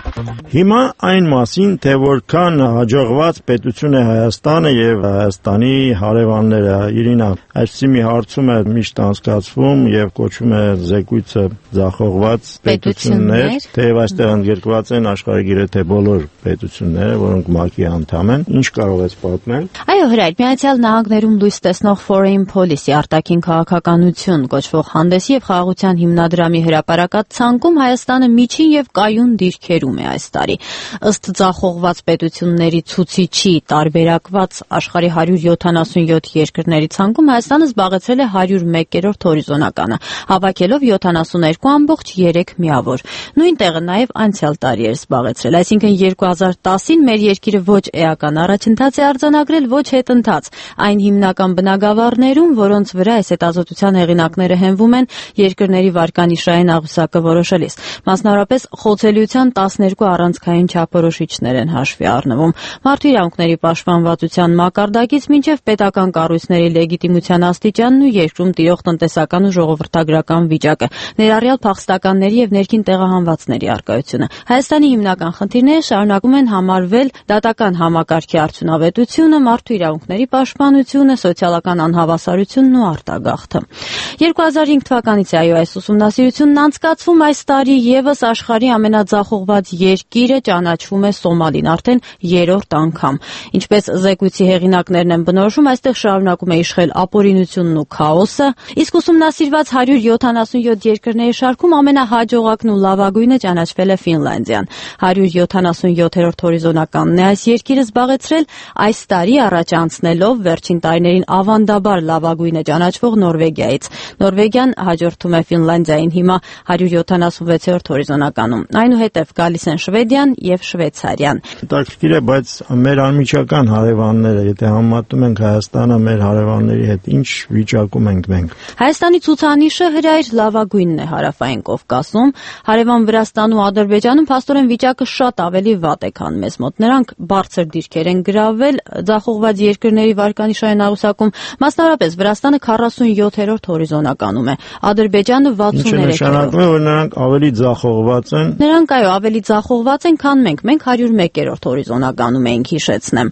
Հիմա այն մասին, թե որքան հաջողված պետություն է Հայաստանը եւ Հայաստանի հարևանները, Իրինա, այսպիսի մի հարցում է միշտ անցկացվում եւ կոչվում է զեկույցը ձախողված պետություններ, թեև այստեղ ընդգրկված են աշխարհի գրեթե բոլոր պետությունները, որոնք ՄԱԿ-ի անդամ են։ Ինչ կարող ես պատմել։ Այո, Հրայր, Միացյալ Նահանգներում լույս տեսնող Foreign Policy արտաքին քաղաքականություն կոչվող հանդեսի եւ խաղաղության հիմնադրամի հրապարակած ցանկում Հայաստանը միջին եւ կայուն դիրքերում է այս տարի։ Ըստ ձախողված պետությունների ցուցիչի տարբերակված աշխարհի հարյուր յոթանասունյոթ երկրների ցանկում Հայաստանը զբաղեցրել է հարյուր մեկերորդ հորիզոնականը, հավաքելով յոթանասուներկու ամբողջ երեք միավոր։ Նույն տեղը նաեւ անցյալ տարի էր զբաղեցրել, այսինքն երկու հազար տասին մեր երկիրը ոչ էական առաջընթաց է արձանագրել, ոչ հետընթաց։ Այն հիմնական բնագավառներում, որոնց վրա այս հետազոտության հեղինակները հենվում են երկրների վարկանիշային աղյուսակը որոշելիս։ Մասնավորապես խոցելիության տասներկու առանցքային չափորոշիչներ են հաշվի առնվում։ Մարդու իրավունքների պաշտպանվածության մակարդակից մինչև պետական կառույցների լեգիտիմության աստիճանն ու երկրում տիրող տնտեսական ու ժողովրդագրական վիճակը, ներառյալ փախստականների եւ ներքին տեղահանվածների առկայությունը։ Հայաստանի հիմնական խնդիրները շարունակում են համարվել դատական համակարգի արդյունավետությունը, մարդու իրավունքների պաշտպանությունը, սոցիալական անհավասարությունն ու արտագաղթը։ երկու հազար հինգ թվականից է այո այս ուսումնասիրությունն անցկացվում, այս տարի եւս աշխարհի ամենաձախողված երկիրը ճանաչվում է Սոմալին արդեն երրորդ անգամ։ Ինչպես զեկույցի հեղինակներն են բնորոշում, այստեղ շարունակում է իշխել ապօրինությունն ու քաոսը, իսկ ուսումնասիրված հարյուր յոթանասունյոթ երկրների շարքում ամենահաջողակն ու լավագույնը ճանաչվել է Ֆինլանդիան։ հարյուր յոթանասունյոթերորդ հորիզոնականն է այս երկիրը զբաղեցրել, այս տարի առաջ անցնելով վերջին տարիներին ավանդաբար լավագույնը ճանաչվող Նորվեգիայից։ Նորվեգիան հաջորդում է Ֆինլանդիային հիմա հարյուր յոթանասունվեցերորդ հորիզոնականում։ Այնուհետև գալիս են Շվեդիան եւ Շվեյցարիան։ Հետաքրքիր է, բայց մեր անմիջական հարևանները, եթե համեմատում ենք Հայաստանը մեր հարևանների հետ, ինչ վիճակում ենք մենք։ Հայաստանի ցուցանիշը Հրայր լավագույնն է Հարավային Կովկասում, հարևան Վրաստանում ու Ադրբեջանում փաստորեն վիճակը շատ ավելի վատ է, քան մեզ մոտ։ Նրանք բարձր դիրքեր են գրավել ձախողված երկրների վարկանիշային աղյուսակում, մասնավորապես Վրաստանը քառասունյոթերորդ հորիզոնականում է, Ադրբեջանը վաթսուններեք։ Ինչը նշանակում է, որ նրանք ավելի ձախողված են։ Նրանք այո, ավելի ձախողված են, քան մենք։ Մենք հարյուր մեկերորդ հորիզոնականում էինք, հիշեցնեմ։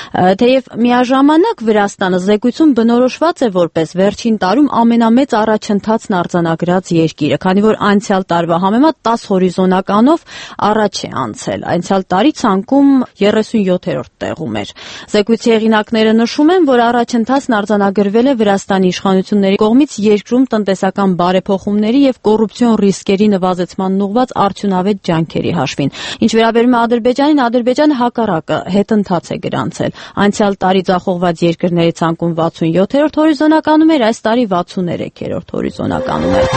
Թեև միաժամանակ Վրաստանը զեկույցում բնորոշված է որպես վերջին տարում ամենամեծ առաջընթացն արձանագրած երկիրը, քանի որ անցյալ տարվա համեմատ տասը հորիզոնականով առաջ է անցել։ Անցյալ տարի ցանկում երեսունյոթերորդ տեղում էր։ Զեկույցի հեղինակները նշում են, որ առաջընթացն արձանագրվել է Վրաստանի իշխանությունների կողմից երկրում տնտեսական բարեփոխումների եւ կոռուպցիոն ռիսկերի նվազեցման ուղղված արդյունավետ ջանքերի հաշվին։ Ինչ վերաբերում է Ադրբեջանին, Ադրբեջանը հակառակը հետընթաց է գրանցել։ Անցյալ տարի ձախողված երկրների ցանկում վաթսունյոթերորդ հորիզոնականում էր, այս տարի վաթսուններեքերորդ հորիզոնականում է։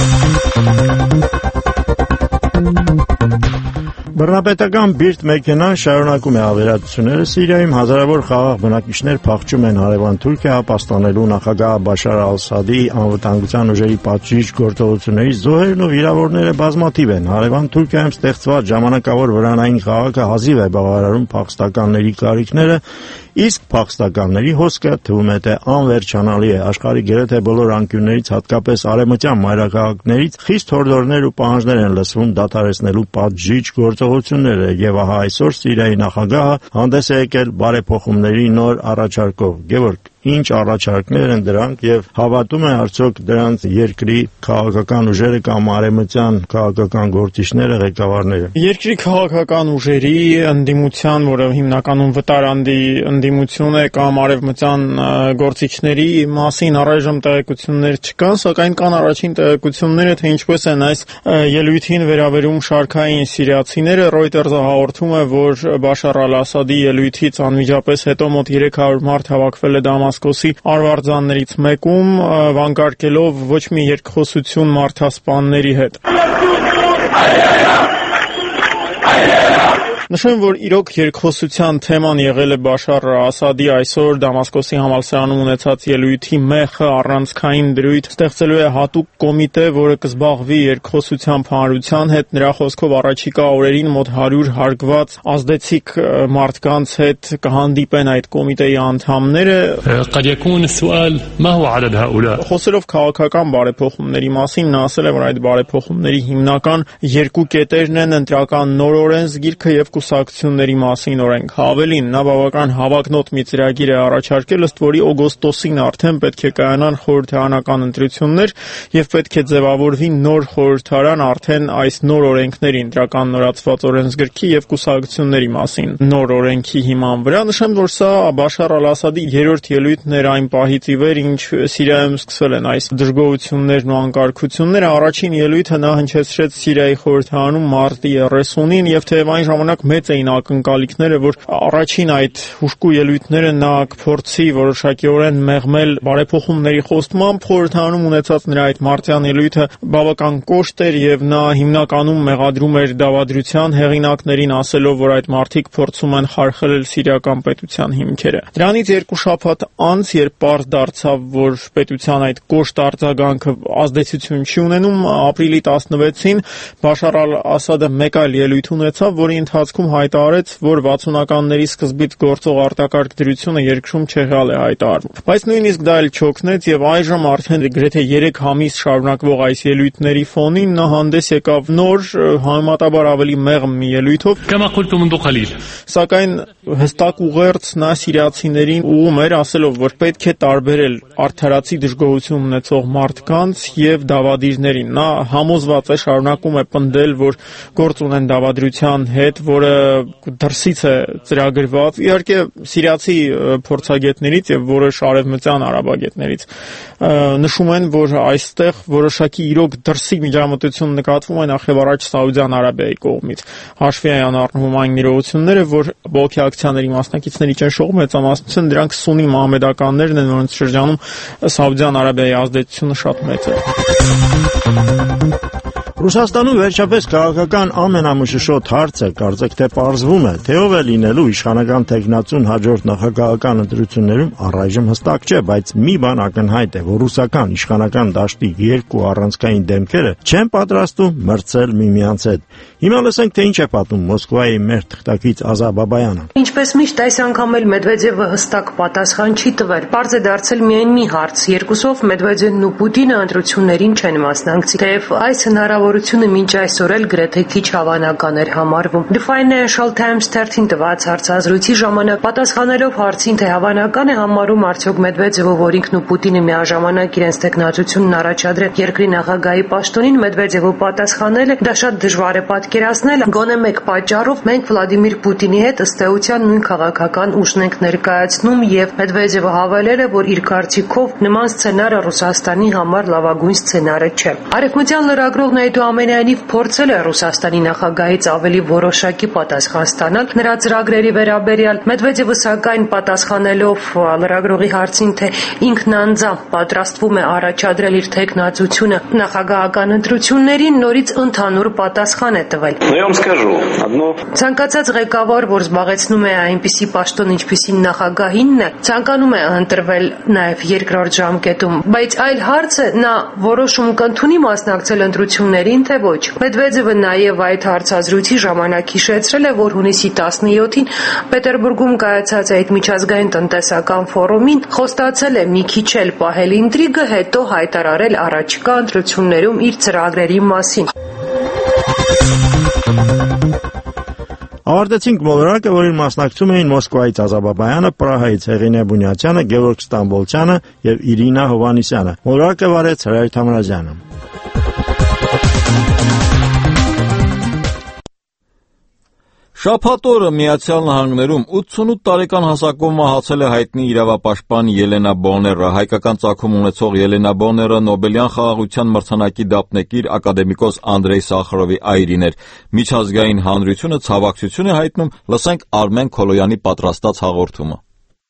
Բռնապետական բիրտ մեքենան շարունակում է ավերածությունները Սիրիայում, հազարավոր խաղաղ բնակիչներ փախչում են հարևան Թուրքիա ապաստանելու նախագահ Բաշար Ալ-Ասադի անվտանգության ուժերի պատժիչ գործողություններից։ Զոհերն ու վիրավորները բազմաթիվ են։ Հարևան Թուրքիայում ստեղծված ժամանակավոր վրանային քաղաքը հազիվ է բավարարում փախստականների կարիքները, իսկ փախստականների հոսքը թվում է թե անվերջանալի է։ Աշխարհի գրեթե բոլոր անկյուններից, հատկապես արևմտյան մայրաքաղաքներից խիստ հորդորներ ու պահանջներ են լսվում դադարեցնելու պատժիչ գործողությունները, եւ ահա այսօր Սիրիայի նախագահը հանդես է եկել բարեփոխումների նոր առաջարկով։ Գևորգ, ինչ առաջարկներ են դրանք եւ հավատում է արդյոք դրանց երկրի քաղաքական ուժերը կամ արևմտյան քաղաքական գործիչները, ղեկավարները։ Երկրի քաղաքական ուժերի ընդդիմության, որը հիմնականում վտարանդի ընդդիմություն է, կամ արևմտյան գործիչների մասին առայժմ տեղեկություններ չկան, սակայն կան առաջին տեղեկությունները, թե ինչպես են այս ելույթին վերաբերում շարքային սիրիացիները։ Reuters-ը հաղորդում է, որ Բաշար Ալ-Ասադի ելույթից անմիջապես հետո մոտ երեք հարյուր մարդ հավաքվել է Դամասկոսի արվարձաններից մեկում, վանկարկելով ոչ մի երկխոսություն մարդասպանների հետ։ Նշեմ, որ իրոք երկխոսության թեման եղել է Բաշար Ասադի այսօր Դամասկոսի համալսարանում ունեցած ելույթի մեխը առանցքային դրույթ ստեղծելու է հատուկ կոմիտե, որը կզբաղվի երկխոսության հանրության հետ։ Նրա խոսքով առաջիկա օրերին մոտ հարյուր հարգված ազդեցիկ մարդկանց հետ կհանդիպեն այդ կոմիտեի անդամները։ Խոսելով քաղաքական բարեփոխումների մասին, նա ասել է, որ այդ բարեփոխումների հիմնական երկու կետերն են ընտրական նոր օրենսգիրքը եւ կուսակցությունների մասին օրենք։ Հավելին, նա բավական հավակնոտ մի ծրագիր է առաջարկել, ըստ որի օգոստոսին արդեն պետք է կայանան խորհրդարանական ընտրություններ եւ պետք է ձևավորվի նոր խորհրդարան արդեն այս նոր օրենքների ընտրական նորացված օրենսգրքի եւ կուսակցությունների մասին նոր օրենքի հիման վրա։ Նշեմ, որ սա Բաշար al-Ասադի երրորդ ելույթն էր այն պահից ի վեր, ինչ Սիրիայում սկսվել են այս դժգոհություններն ու անկարգությունները։ Առաջին ելույթը նա հնչեցրեց Սիրիայի խորհրդարանում մարտի երեսունին եւ թեև այն ժամանակ մեծ էին ակնկալիքները, որ առաջին այդ հուժկու ելույթները նա կփորձի որոշակիորեն մեղմել բարեփոխումների խոստմամբ, խորհրդարանում ունեցած նրա այդ մարտյան ելույթը բավական կոշտ էր եւ նա հիմնականում մեղադրում էր դավադրության հեղինակներին, ասելով, որ այդ մարդիկ փորձում են խարխլել սիրիական պետության հիմքերը։ Դրանից երկու շաբաթ անց, երբ պարզ դարձավ, որ պետության այդ կոշտ արձագանքը ազդեցություն չի ունենում, ապրիլի տասնվեցին Բաշար al-Ասադը մեկ այլ ելույթ ունեցավ, որի ընթացքում հայտարարեց, որ վաթսունականների սկզբից գործող արտակարգ դրությունը երկրում չեղյալ է հայտարարվում։ Բայց նույնիսկ դա էլ չօգնեց եւ այժմ արդեն գրեթե երեք ամիս շարունակվող այս ելույթների ֆոնին նա հանդես եկավ նոր, համեմատաբար ավելի մեղմ մի ելույթով։ Սակայն հստակ ուղերձ նա սիրիացիներին ուղում էր, ասելով, որ պետք է տարբերել արդարացի դժգոհություն ունեցող մարդկանց եւ դավադիրներին։ Նա համոզված է, շարունակում է պնդել, որ գործ ունեն դավադրության հետ, որը դրսից է ծրագրված, իհարկե սիրիացի փորձագետներից եւ որոշ արևմտյան արաբագետներից նշում են, որ այստեղ որոշակի իրոք դրսի միջամտություն նկատվում է նախ եւ առաջ Սաուդյան Արաբիայի կողմից։ Հաշվի են առնվում այն իրողությունները, որ բողոքի ակցիաների մասնակիցների ճնշող մեծամասնությունը դրանք սուննի մահմեդականներն են, որոնց շրջանում Սաուդյան Արաբիայի ազդեցությունը շատ մեծ է։ Ռուսաստանում վերջապես քաղաքական ամենամշշոտ հարցը կարծեք թե պարզվում է, թե ով է լինելու իշխանական տեխնացուն հաջորդ նախագահական ընտրություններում առայժմ հստակ չէ, բայց մի բան ակնհայտ է, որ ռուսական իշխանական դաշտի երկու առանցքային դեմքերը չեն պատրաստում մրցել միմյանց հետ։ Հիմա լսենք, թե ինչ է պատմում Մոսկվայի մեր թղթակից Ազա Բաբայանը։ Ինչպես միշտ այս անգամ էլ Մեդվեդևը հստակ պատասխան չի տվել։ Պարզ է դարձել միայն մի հարց. երկուսով Մեդվեդևն ու Պուտինը ընտրություններին չեն մասնակցի, թեև այս հնարավորությունը մինչ այսօր էլ գրեթե քիչ հավանական էր համարվում։ The Financial Times թերթին տված հարցազրույցի ժամանակ պատասխանելով հարցին, թե հավանական է համարում արդյոք Մեդվեդևը, որ ինքն ու Պուտինը միաժամանակ իրենց տեխնացությունն առաջադրեն երկրի նախագահի պաշտոնին, Մեդվեդևը պատասխանել է. դա շատ դժվար է պատկերացնել, գոնե մեկ պատճառով մենք Վլադիմիր Պուտինի հետ ըստ էության նույն քաղաքական ուժն ենք ներկայացնում, եւ Մեդվեդևը հավելել է, որ իր կարծիքով նման սցենարը Ռուսաստանի համար լավագույն սցենարը չէ։ Արևմտյան լրագրողն այդուամենայնիվ փորձել է Ռուսաստանի նախագահից ավելի որոշակի պատասխան ստանալ նրա ծրագրերի վերաբերյալ։ Մեդվեդևը սակայն պատասխանելով լրագրողի հարցին, թե ինքն անձամբ պատրաստվում է առաջադրել իր տեխնացությունը նախագահական ընտրություններին, նորից ընդհանուր պատասխան է տվել։ Ցանկացած ղեկավար, որ զբաղեցնում է այնպիսի պաշտոն, ինչպիսին նախագահինն է, ցանկանում է ընտրվել նաև երկրորդ ժամկետում, բայց այլ հարց է նա որոշում կընդունի մասնակցել ընտրություններին, թե ոչ։ Մեդվեդևը նաև այդ հարցազրույցի ժամանակ հիշեցրել է, որ հունիսի տասնյոթին Պետերբուրգում կայացած այդ միջազգային տնտեսական ֆորումին խոստացել է մի քիչ էլ պահել ինտրիգը, հետո հայտարարել առաջիկա ընտրություններում իր ծրագրերի մասին։ Ավարտեցինք մոլորակը, որին մասնակցում էին Մոսկվայից Ազա Բաբայանը, Պրահայից Հեղինե Բունյացյանը, Գևորգ Ստամբոլցյանը եւ Իրինա Հովանիսյանը։ Մոլորակը վարեց Հրայր Թամրազյանը։ Շաբաթ օրը Միացյալ Նահանգներում ութսունութ տարեկան հասակով մահացել է հայտնի իրավապաշտպան Ելենա Բոները։ Հայկական ծագում ունեցող Ելենա Բոները Նոբելյան խաղաղության մրցանակի դափնեկիր ակադեմիկոս Անդրեյ Սախարովի այրին էր։ Միջազգային հանրությունը ցավակցություն է հայտնում, լսենք Արմեն Քոլոյանի պատրաստած հաղորդումը։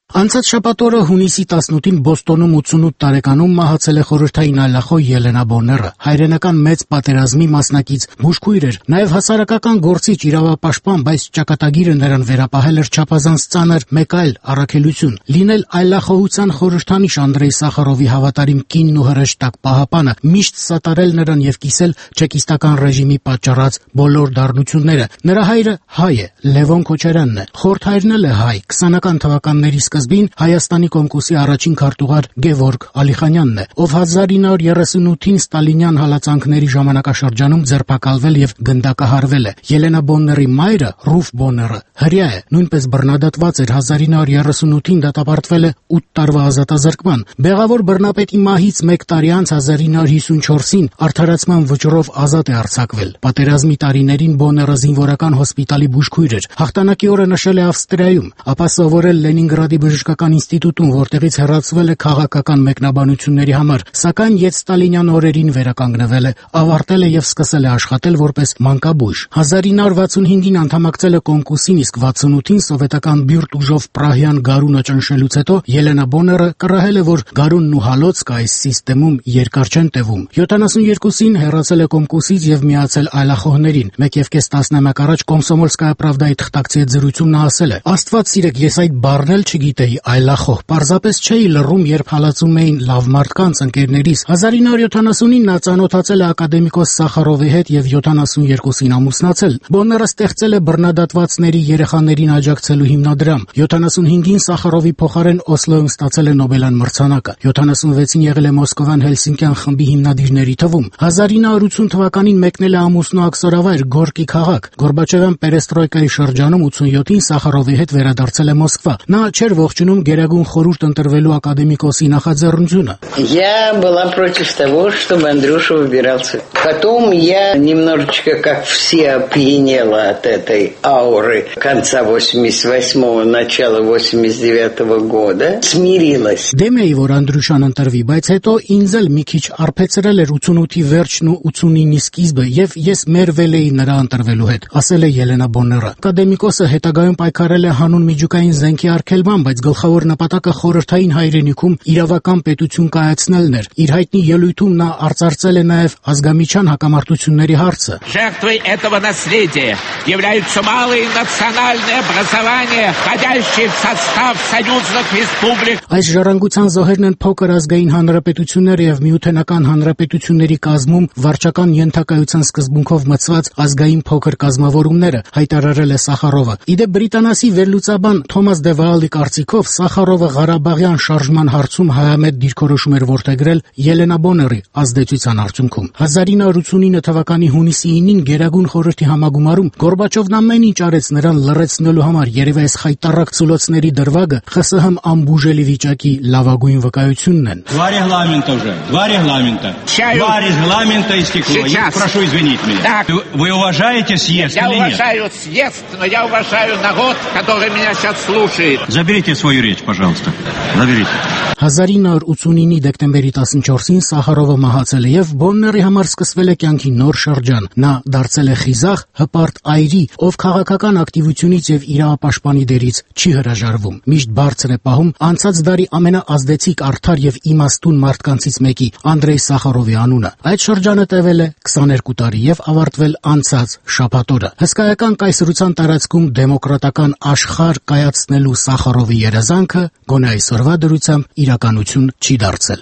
Անցած շաբաթ օրը հունիսի տասնութին Բոստոնում ութսունութ տարեկանում մահացել է խորհրդային այլախոհ Ելենա Բոնները, հայրենական մեծ պատերազմի մասնակից, բուժքույր էր, նաև հասարակական գործիչ, իրավապաշտպան, բայց ճակատագիրը նրան վերապահել էր չափազանց ծանր մեկ այլ առաքելություն՝ լինել այլախոհության խորհրդանիշ Անդրեյ Սախարովի հավատարիմ կինն ու հրեշտակ պահապանը, միշտ սատարել նրան եւ կիսել չեկիստական ռեժիմի պատճառած բոլոր դառնությունները։ Նրա հայրը հայ է, Լևոն Քոչարյանն է, խորհրդայրն էլ է հայ, քսանական թվականների սկզբին Հայաստանի Կոմկուսի առաջին քարտուղար Գևորգ Ալիխանյանն է, ով հազար ինը հարյուր երեսունութին Ստալինյան հալածանքների ժամանակաշրջանում ձերբակալվել եւ գնդակահարվել է։ Ելենա Բոնների մայրը, Ռուֆ Բոնները, հրյա է, նույնպես բռնադատված էր, հազար ինը հարյուր երեսունութին դատապարտվել է ութ տարվա ազատազրկման։ Բեղավոր բռնապետի մահից մեկ տարի անց հազար ինը հարյուր հիսունչորսին արդարացման վճռով ազատ է արձակվել։ Պատերազմի տարիներին Բոնները զինվորական հոսպիտալի բուժքույր էր։ Հաղթանակի օրը նշել է Ավստրիայում, ապա սովորել Լենինգրադի բժշկական ինստիտուտում, որտեղից հեռացվել է քաղաքական մեկնաբանությունների համար, սակայն յետստալինյան օրերին վերականգնվել է, ավարտել է եւ սկսել է աշխատել որպես մանկաբույժ։ հազար ինը հարյուր վաթսունհինգին անդամակցել է Կոմկուսին, իսկ վաթսունութին սովետական բյուրտ ուժով Պրահյան գարունը ճնշելուց հետո Ելենա Բոնները կռահել է, որ գարունն ու հալոցքը այս սիստեմում երկար չեն տևում։ յոթանասունյերկուսին հեռացել է Կոմկուսից եւ միացել այլախոհներին։ Մեկ եւ կես տասնամյակ առաջ Կոմսոմոլսկայա Պրավդայի թղթակցի հետ զրույցում նա ասել է. «Աստված սիրեք, ես այդ բառն էլ չգիտեի, այլախոհ, պարզապես չէի լռում, երբ հալածում էին լավ մարդկանց, ընկերներիս»։ հազար ինը հարյուր յոթանասունին նա ծանոթացել է ակադեմիկոս Սախարովի հետ եւ յոթանասունյերկուսին ամուսնացել։ Բոնները ստեղծել է բռնադատվածների երեխաներին աջակցելու հիմնադրամ։ յոթանասունհինգին Սախարովի փոխարեն Օսլոյում ստացել է Նոբելյան մրցանակը։ յոթանասունվեցին եղել է Մոսկովյան Հելսինկյան խմբի հիմնադիրների թվում։ հազար ինը հարյուր ութսուն թվականին մեկնել է ամուսնու աքսորավայր Գորկի քաղաք։ Գորբաչովյան պերեստրոյկայի շրջանում ութսունյոթին Սախարովի հետ վերադարձել է Մոսկվա։ Նա չէր ողջունում Գերագույն խորհուրդ ընտրվելու ակադեմիկոսի նախաձեռնությունը։ Я была против того, чтобы Андрюша выбирался. Потом я немножечко, как все, опьянела от этой ауры конца восемьдесят восьмого, начала восемьдесят девятого года. Смирилась. Դեմ էի, որ Անդրուշան ընտրվի, բայց հետո ինձ էլ մի քիչ արփեցրել էր ութսունութի վերջն ու ութսունինի սկիզբը եւ ես մերվել էի նրա ընտրվելու հետ, ասել է Ելենա Բոնները։ Ակադեմիկոսը հետագայում պայքարել է հանուն միջուկային զենքի արգելման, բայց գլխավոր նպատակը խորհրդային հայրենիքում իրավական պետություն կայացնելն էր։ Իր հայտնի ելույթում նա արծարծել է նաև ազգամիջյան հակամարտությունների հարցը։ Жертвой этого наследия являются малые национальные образования, входящие в состав союзных республик. Այս ժառանգության զոհերն են փոքր ազգային հանրապետությունները եւ միութենական հանրապետությունների կազմում վարչական ենթակայության սկզբունքով մցված ազգային փոքր կազմավորումները, հայտարարել է Սախարովը։ Իդեպ բրիտանացի վերլուծաբան Թոմաս Դե Վալի կարծիքով Սախարովը Ղարաբաղյան շարժման հարցում հայամետ դիրքորոշում էր որդեգրել Ելենա Բոնների ազդեցության արդյունքում։ հազար ինը հարյուր ութսունինը թվականի հունիսի ինին Գերագույն խորհրդի համագումարում Գորբաչովն ամեն ինչ արեց նրան լռեցնելու համար, երևի այս խայտառակ ցուլոցների դրվագը ԽՍՀՄ անբուժելի վիճակի лавագույն վկայությունն են։ Два регламента уже. Два регламента. Два регламента истекло. Я прошу извинить меня. Вы уважаете съезд или нет? Я уважаю съезд, но я уважаю народ, который меня сейчас слушает. Заберите свою речь, пожалуйста. Заберите. հազար ինը հարյուր ութսունինի դեկտեմբերի տասնչորսին Սախարովը մահացել է եւ Բոնների համար սկսվել է կյանքի նոր շրջան։ Նա դարձել է խիզախ, հպարտ այրի, ով քաղաքական ակտիվությունից եւ իրավապաշտպանի դերից չի հրաժարվում։ Միշտ բարձր է պահում անցած դարի ամենաազդեցիկ, արդար եւ իմաստուն մարդկանցից մեկի Անդրեյ Սախարովի անունը։ Այդ շրջանը տևել է քսաներկու տարի եւ ավարտվել անցած շաբաթ օրը։ Հսկայական կայսրության տարածքում դեմոկրատական աշխարհ կայացնելու Սախարովի երազանքը գոնե այսօրվա դրությամբ իրականություն չի դարձել։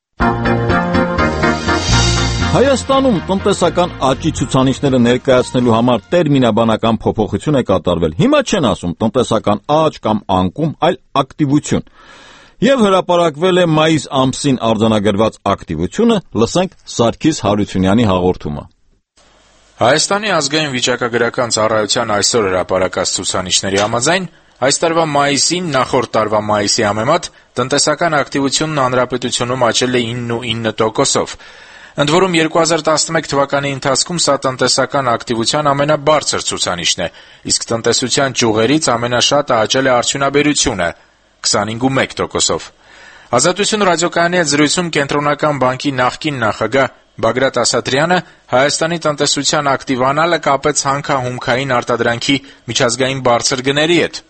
Հայաստանում տնտեսական աճի ցուցանիշները ներկայացնելու համար տերմինաբանական փոփոխություն է կատարվել։ Հիմա չեն ասում տնտեսական աճ կամ անկում, այլ ակտիվություն։ Եվ հրապարակվել է մայիս ամսին արձանագրված ակտիվությունը, լսենք Սարգիս Հարությունյանի հաղորդումը։ Հայաստանի ազգային վիճակագրական ծառայության այսօր հրապարակած ցուցանիշների համաձայն այս տարվա մայիսին նախորդ տարվա մայիսի համեմատ տնտեսական ակտիվությունն հանրապետությունում աճել է ինը ու ինը տոկոսով։ Ընդ որում երկու հազար տասնմեկ թվականի ընթացքում սա տնտեսական ակտիվության ամենաբարձր ցուցանիշն է, իսկ տնտեսության ճյուղերից ամենաշատը աճել է արդյունաբերությունը քսանհինգ ու մեկ տոկոսով։ Ազատություն ռադիոկայանի հետ զրույցում Կենտրոնական բանկի նախկին նախագահ Բագրատ Ասատրյանը Հայաստանի տնտեսության ակտիվանալը կապեց հանքահումքային արտադրանքի միջազգային բարձր գների հետ։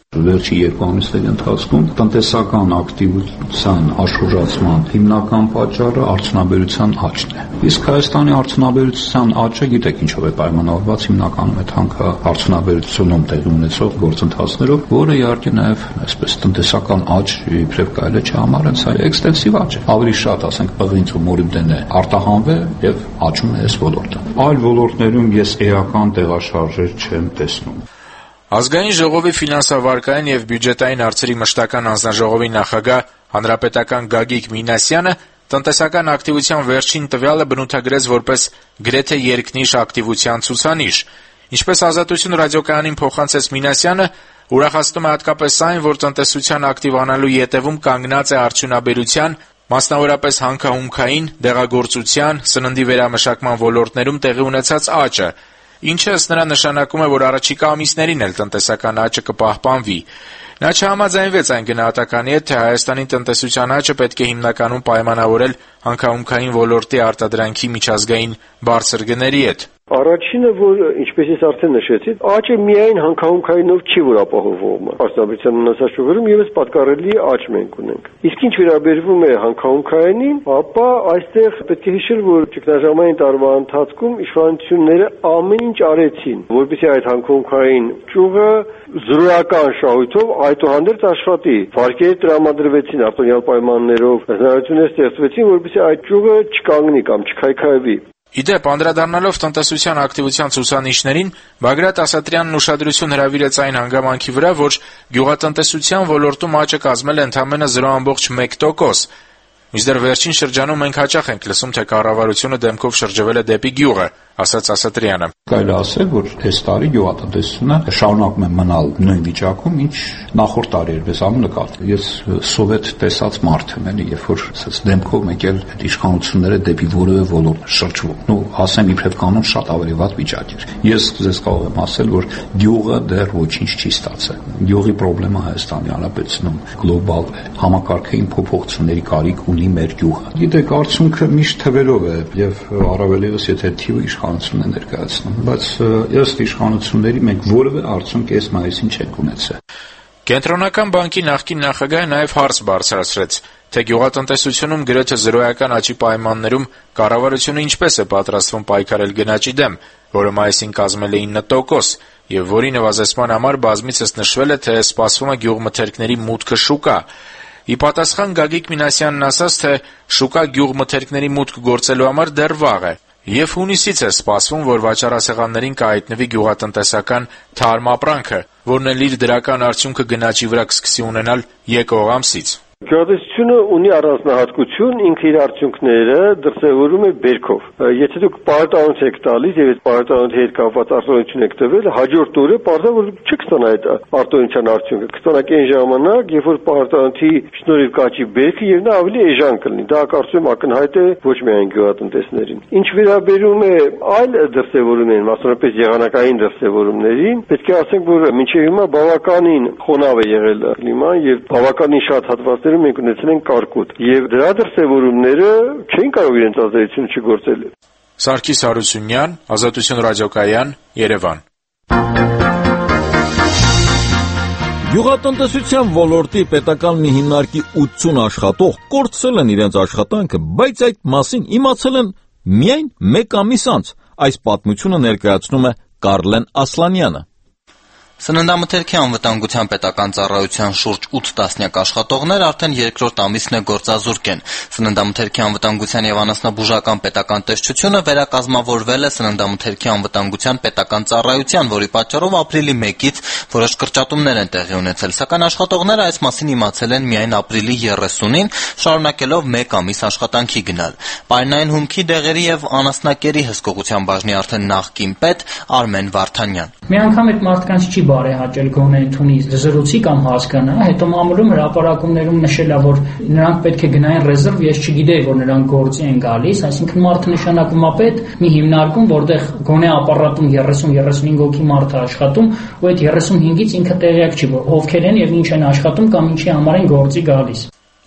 Վերջի երկու ամիսների ընթացքում տնտեսական ակտիվության աշխուժացման հիմնական պատճառը արդյունաբերության աճն է։ Իսկ Հայաստանի արդյունաբերության աճը գիտեք ինչով է պայմանավորված, հիմնականում այդ հանքը արդյունաբերությունում տեղի ունեցող գործընթացներով, որը իհարկե նաև այսպես տնտեսական աճ իբրև կարելի է չհամարել, սա էքստենսիվ աճ է։ Ավելի շատ, ասենք, պղինձ ու մոլիբդենը արտահանվել եւ աճում է այս ոլորտը։ Այլ ոլորտներում ես էական տեղաշարժեր չեմ տեսնում։ Ազգային ժողովի ֆինանսավարկային եւ բյուջետային հարցերի մշտական անձնաժողովի նախագահ հանրապետական Գագիկ Մինասյանը տնտեսական ակտիվության վերջին տվյալը բնութագրեց որպես գրեթե երկնիշ ակտիվության ցուցանիշ։ Ինչպես Ազատություն ռադիոկայանին փոխանցեց Մինասյանը, ուրախացնում է հատկապես այն, որ տնտեսության ակտիվանալու ետևում կանգնած է արդյունաբերության, մասնավորապես հանքահումքային, դեղագործության, սննդի վերամշակման ոլորտներում տեղի ունեցած աճը, ինչը ըստ նրա նշանակում է, որ առաջիկա ամիսներին էլ տնտեսական աճը կպահպանվի։ Նա չհամաձայնվեց այն գնահատականի հետ, թե Հայաստանի տնտեսության աճը պետք է հիմնականում պայմանավորել հանքահումքային ոլորտի արտադրանքի միջազգային բարձր գների հետ։ Առաջինը, որ ինչպես ես արդեն նշեցի, աճը միայն հանքահումքայինով չի որ ապահովվում։ Արդյունաբերության մնացածներում եւս պատկառելի աճ մենք ունենք։ Իսկ ինչ վերաբերվում է հանքահումքայինին, ապա այստեղ պետք է հիշել, որ ճգնաժամային տարվա ընթացքում իշխանությունները ամեն ինչ արեցին, որպեսզի այդ հանքահումքային ճյուղը զրոյական շահույթով այդուհանդերձ աշխատի։ Վարկեր տրամադրվեցին արտոնյալ պայմաններով, հնարավորություններ ստեղծվեցին, որպեսզի այդ ճյուղը չկանգնի կամ չքայքայվի։ Իդեպ, անդրադառնալով տնտեսության ակտիվության ցուցանիշներին, Բագրատ Ասատրյանն ուշադրություն հրավիրեց այն հանգամանքի վրա, որ գյուղատնտեսության ոլորտում աճը կազմել է ընդամենը զրո տասնյակ մեկ տոկոս։ Մինչդեռ վերջին շրջանում մենք հաճախ ենք լսում, թե կառավարությունը դեմքով շրջվել է դեպի գյուղը, ասաց Ասատրյանը։ Կարելի ասել, որ այս տարի գյուղատնտեսությունը շարունակում է մնալ նույն վիճակում, ինչ նախորդ տարիերպես աննկատ։ Ես սովետ տեսած մարդ եմ, էլի, երբ որ ասած դեմքով մեկ էլ այդ իշխանությունները դեպի որևէ ոլորտ շրջվում։ Ու ասեմ իբրև կանոն շատ ավելի վատ վիճակ էր։ Ես ձեզ կարող եմ ասել, որ գյուղը դեռ ոչինչ չի ստացել։ Գյուղի խնդրեմը Հայաստանի Հանրապետությունում գլոբալ է։ Համակարգային փոփոխությունների կարիք ունի մեր գյուղը։ Գիտեք, արդյունքը միշտ թվերով է եւ առավել եւս եթե թիվը իշխանությունն է ներկայացնում, բայց ըստ իշխանությունների մենք որևէ արդյունք այս մայիսին չենք ունեցել։ Կենտրոնական բանկի նախկին նախագահը նաեւ հարց բարձրացրեց, թե գյուղատնտեսությունում գրեթե զրոյական աճի պայմաններում կառավարությունը ինչպես է պատրաստվում պայքարել գնաճի դեմ, որը մայիսին կազմել է ինը տոկոս, եւ որի նվազեցման համար բազմիցս նշվել է, թե սպասվում է գյուղմթերքների մուտքը շուկա։ Ի պատասխան Գագիկ Մինասյանն ասաց, թե շուկա գյուղմթերքների մուտք գործելու համար դեռ վաղ է, եւ հունիսից է սպասվում, որ վաճառասեղաններին կհայտնվի գյուղատնտեսական թարմ ապրանքը, որն էլ իր դրական արդյունքը գնաճի վրա կսկսի ունենալ եկող ամսից։ Գյուղատնտեսությունը ունի առանձնահատկություն, ինքը իր արդյունքները դրսևորում է բերքով։ Եթե դուք պարտավորություն եք տալիս եւ այդ պարտավորության հետ կապված արտոնություն եք տվել, հաջորդ օրը պարզա որ չեք ստանա այդ արտոնության արդյունքը։ Կստանաք այն ժամանակ, երբ որ պարտավորի շնորհիվ կաճի բերքը եւ նա ավելի էժան կլինի։ Դա կարծում եմ ակնհայտ է ոչ միայն գյուղատնտեսներին։ Ինչ վերաբերում է այլ դրսևորումներին, մասնավորապես եղանակային դրսևորումներին, պետք է ասենք, որ մինչեւ հիմա բավականին խոնավ է եղել կլիման եւ բավականին շատ հատված մենք ունեցել ենք կարկուտ եւ դրա դրսևորումները չէին կարող իրենց ազդեցությունը չգործել։ Սարգիս Հարությունյան, Ազատություն ռադիոկայան, Երևան։ Գյուղատնտեսության ոլորտի պետական մի հիմնարկի ութսուն աշխատող կորցրել են իրենց աշխատանքը, բայց այդ մասին իմացել են միայն մեկ ամիս անց։ Այս պատմությունը ներկայացնում է Կարլեն Ասլանյանը։ Սննդամթերքի անվտանգության պետական ծառայության շուրջ ութ տասնյակ աշխատողներ արդեն երկրորդ ամիսն է գործազուրկ են։ Սննդամթերքի անվտանգության եւ անասնաբուժական պետական տեսչությունը վերակազմավորվել է Սննդամթերքի անվտանգության պետական ծառայության, որի պատճառով ապրիլի մեկից որոշ կրճատումներ են տեղի ունեցել, սակայն աշխատողները այս մասին իմացել են միայն ապրիլի երեսունին, շարունակելով մեկ ամիս աշխատանքի գնալ։ Պայմանային հումքի դեղերի եւ անասնակերի հսկողության բաժնի արդեն նախկին պետ Արմեն Վարդանյան։ Մի անգամ այդ մարդկանց չի բարեհաճել գոնե ընդունի զրուցի կամ հասկանա, հետո մամուլում հրապարակումներում նշել է, որ նրանք պետք է գնային ռեզերվ, ես չգիտեի, որ նրանք գործի են գալիս, այսինքն մարդը նշանակում է պետ մի հիմնարկում, որտեղ գոնե ապարատում երեսուն երեսունհինգ հոգի մարդ է աշխատում, ու այդ երեսունհինգից ինքը տեղյակ չի, որ ովքեր են եւ ինչ են աշխատում կամ ինչի համար են գործի գալիս։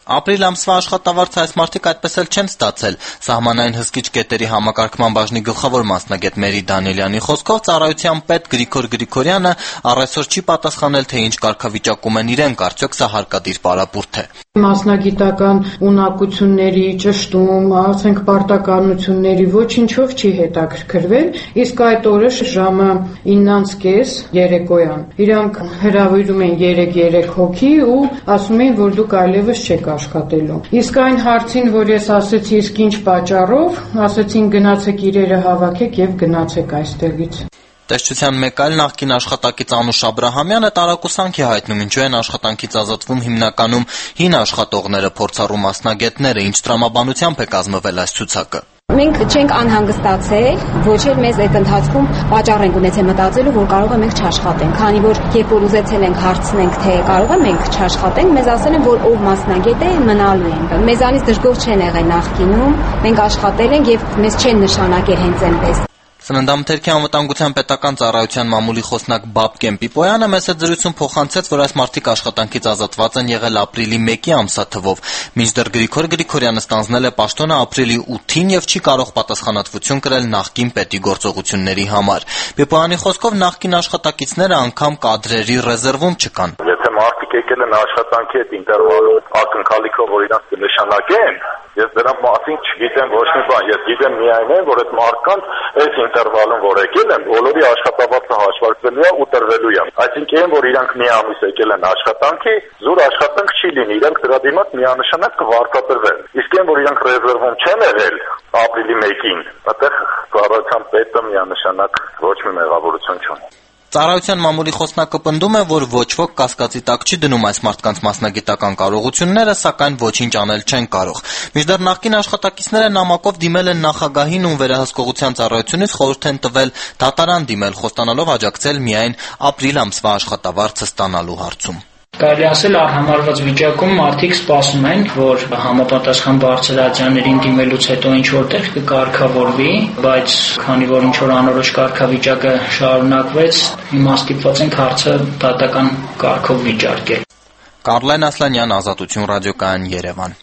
Ապրիլ ամսվա աշխատավարձը այս մարդիկ այդպես էլ չեն ստացել։ Սահմանային հսկիչ կետերի համակարգման բաժնի գլխավոր մասնագետ Մերի Դանիելյանի խոսքով ծառայության պետ Գրիգոր Գրիգորյանը առայսօր չի պատասխանել, թե ինչ կարգավիճակում են իրենք, արդյոք սա հարկադիր պարապուրդ է։ Մասնագիտական ունակությունների, ճշտում, ասենք պարտականությունների ոչինչով չի հետաքրքրվել, իսկ այդ օրը ժամը իննից կես երեկոյան իրանք հրավիրում են երեք-երեք հոգի ու ասում են, որ դուք այլևս չեք աշխատելու։ Իսկ այն հարցին, որ ես ասեցի, իսկ ինչ պատճառով, ասեցին գնացեք իրերը հավաքեք եւ գնացեք այստեղից։ Տեսչության մեկ այլ նախկին աշխատակից Անուշ Աբրահամյանը տարակուսանք է հայտնում, ինչու են աշխատանքից ազատվում հիմնականում հին աշխատողները, փորձառու մասնագետները, ինչ տրամաբանությամբ է կազմվել այս ցուցակը։ Մենք չենք անհանգստացել, ոչ էլ մեզ այդ ընթացքում պատճառ ենք ունեցել մտածելու, որ կարող է մենք չաշխատենք, քանի որ երբ որ ուզեցել ենք հարցնենք, թե կարող է մենք չաշխատենք, մեզ ասել են, որ ով մասնագետ է, մնալու են։ Մեզանից դժգոհ չեն եղել նախկինում, մենք աշխատել ենք եւ մեզ չեն նշանակել հենց այնպես։ Սննդամթերքի անվտանգության պետական ծառայության մամուլի խոսնակ Բաբկեն Պիպոյանը մեծ զրույցում փոխանցեց, որ այս մարդիկ աշխատանքից ազատված են եղել ապրիլի մեկի ամսաթվով, մինչդեռ Գրիգոր Գրիգորյանը ստանձնել է պաշտոնը ապրիլի ութին եւ չի կարող պատասխանատվություն կրել նախկին պետի գործողությունների համար։ Պիպոյանի խոսքով նախկին աշխատակիցները անգամ կադրերի ռեզերվում չկան։ Եթե մարդիկ եկել են աշխատանքի հետ ինտերվալում ակնկալիքով, որ իրանք կնշանակեն, ես դրա մասին չգիտեմ ոչ մի բան, ես գիտեմ միայն այն, որ այդ մարդկանց այս ինտերվալում, որ եկել են, բոլորի աշխատավարձը հաշվարկվելու է ու տրվելու է։ Այսինքն, որ իրանք մի ամիս եկել են աշխատանքի, զուր աշխատանք չի լինի, իրանք դրա դիմաց միանշանակ կվարձատրվեն։ Իսկ այն, որ իրանք ռեզերվում չեն եղել ապրիլի մեկին, այդտեղ ծառայության պետը միանշանակ ոչ մի մեղավորություն չունի։ Ծառայության մամուլի խոսնակը պնդում է, որ ոչ ոք կասկածի տակ չի դնում այս մարդկանց մասնագիտական կարողությունները, սակայն ոչինչ անել չեն կարող։ Մինչդեռ նախկին աշխատակիցները նամակով դիմել են նախագահին ու վերահսկողության ծառայությունից խորհուրդ են տվել դատարան դիմել, խոստանալով աջակցել միայն ապրիլ ամսվա աշխատավարձը ստանալու հարցում։ Կարելի ասել արհամարված վիճակում մարդիկ սպասում են, որ համապատասխան բարձրաձայներին դիմելուց հետո ինչ որտեղ կկարգավորվի, բայց քանի որ ինչ որ անորոշ կարգավիճակը շարունակվեց, հիմա ստիպված ենք հարցը դատական կարգով վիճարկել։ Կարլեն Ասլանյան, Ազատություն ռադիոկայան, Երևան։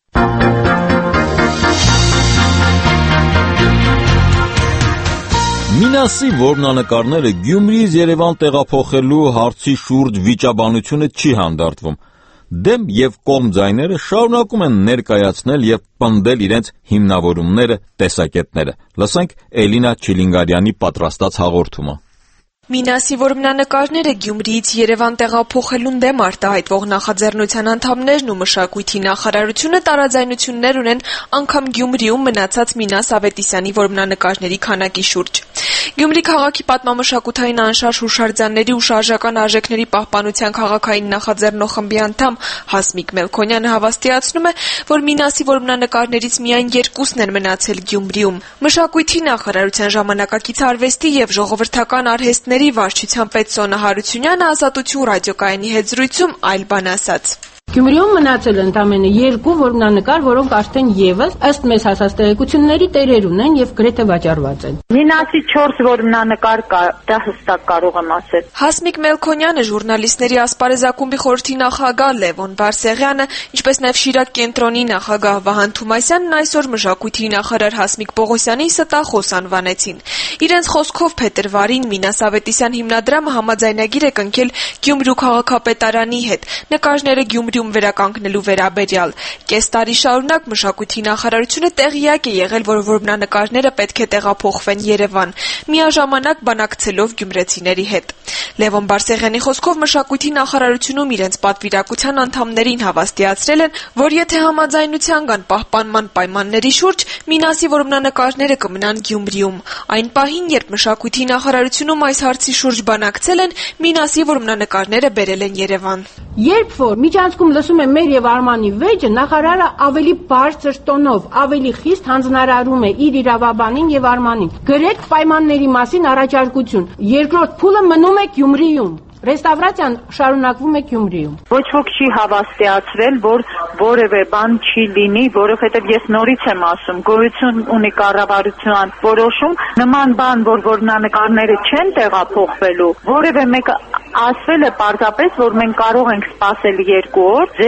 Մինասի որմնանկարները Գյումրիից Երևան տեղափոխելու հարցի շուրջ վիճաբանությունը չի հանդարտվում։ Դեմ եւ կողմ ձայները շարունակում են ներկայացնել եւ պնդել իրենց հիմնավորումները, տեսակետները։ Լսենք Էլինա Չիլինգարյանի պատրաստած հաղորդումը։ Մինասի որմնանկարները Գյումրիից Երևան տեղափոխելուն դեմ արտահայտվող նախաձեռնության անդամներն ու մշակույթի նախարարությունը տարաձայնություններ ունեն անգամ Գյումրիում մնացած Մինաս Ավետիսյանի որմնանկարների քանակի շուրջ։ Գյումրի քաղաքի պատմամշակութային անշարժ հուշարձանների ու շարժական արժեքների պահպանության քաղաքային նախաձեռնող խմբի անդամ Հասմիկ Մելքոնյանը հավաստիացնում է, որ Մինասի որմնանկարներից միայն երկուսն են մնացել Գյումրիում։ Մշակույթի նախարարության ժամանակակից արվեստի եւ ժողովրդական արհեստների վարչության պետ Սոնա Հարությունյանը Ազատություն ռադիոկայանի հետ զրույցում այլ բան ասաց։ Գյումրիում մնացել ընդամենը երկու որմնանկար, որոնք արդեն եւս ըստ մեզ հասած տեղեկությունների տերեր ունեն եւ գրեթե վաճառված են։ Մինասի չորս որմնանկար կա, դա հստակ կարող եմ ասել։ Հասմիկ Մելքոնյանը, ժուրնալիստների ասպարեզակումբի խորհրդի նախագահ Լևոն Բարսեղյանը, ինչպես նաեւ Շիրակ կենտրոնի նախագահ Վահան Թումասյանն այսօր մշակույթի նախարար Հասմիկ Պողոսյանի ստախոս անվանեցին։ Իրենց խոսքով փետրվարին Մինաս Ավետիսյան հիմնադրամը համաձայնագիր է կնքել Գյումրու քաղաքապետարանի հետ։ Նկարները Գյումրիում վերականգնելու վերաբերյալ։ Կես տարի շարունակ մշակույթի նախարարությունը տեղյակ է եղել, որ որմնանկարները պետք է տեղափոխվեն Երևան, միաժամանակ բանակցելով գյումրեցիների հետ։ Լևոն Բարսեղյանի խոսքով մշակույթի նախարարությունում իրենց պատվիրակության անդամներին հավաստիացրել են, որ եթե համաձայնության կան պահպանման պայմանների շուրջ, Մինասի որմնանկարները կմնան Գյումրիում։ Այն պահին, երբ մշակույթի նախարարությունում այս հարցի շուրջ բանակցել են, Մինասի որմնանկարները բերել են Երևան։ Երբ որ միջանցքում լսում եմ մեր եւ Արմանի վեճը, նախարարը ավելի բարձր տոնով, ավելի խիստ հանձնարարում է իր իրավաբանին եւ Արմանին։ Գրեթե պայմանների մասին առաջարկություն։ Երկրորդ փուլը մնում է Գյումրիում։ Ռեստավրացիան շարունակվում է Գյումրիում։ Ոչ ոք չի հավաստիացրել, որ որևէ բան չի լինի, որովհետև ես նորից եմ ասում, գոյություն ունի կառավարության որոշում, նման բան, որ որմնանկարները չեն տեղափոխվելու, որևէ մեկը ասվել է պարզապես, որ մենք կարող ենք սպասել երկու օր, ձեր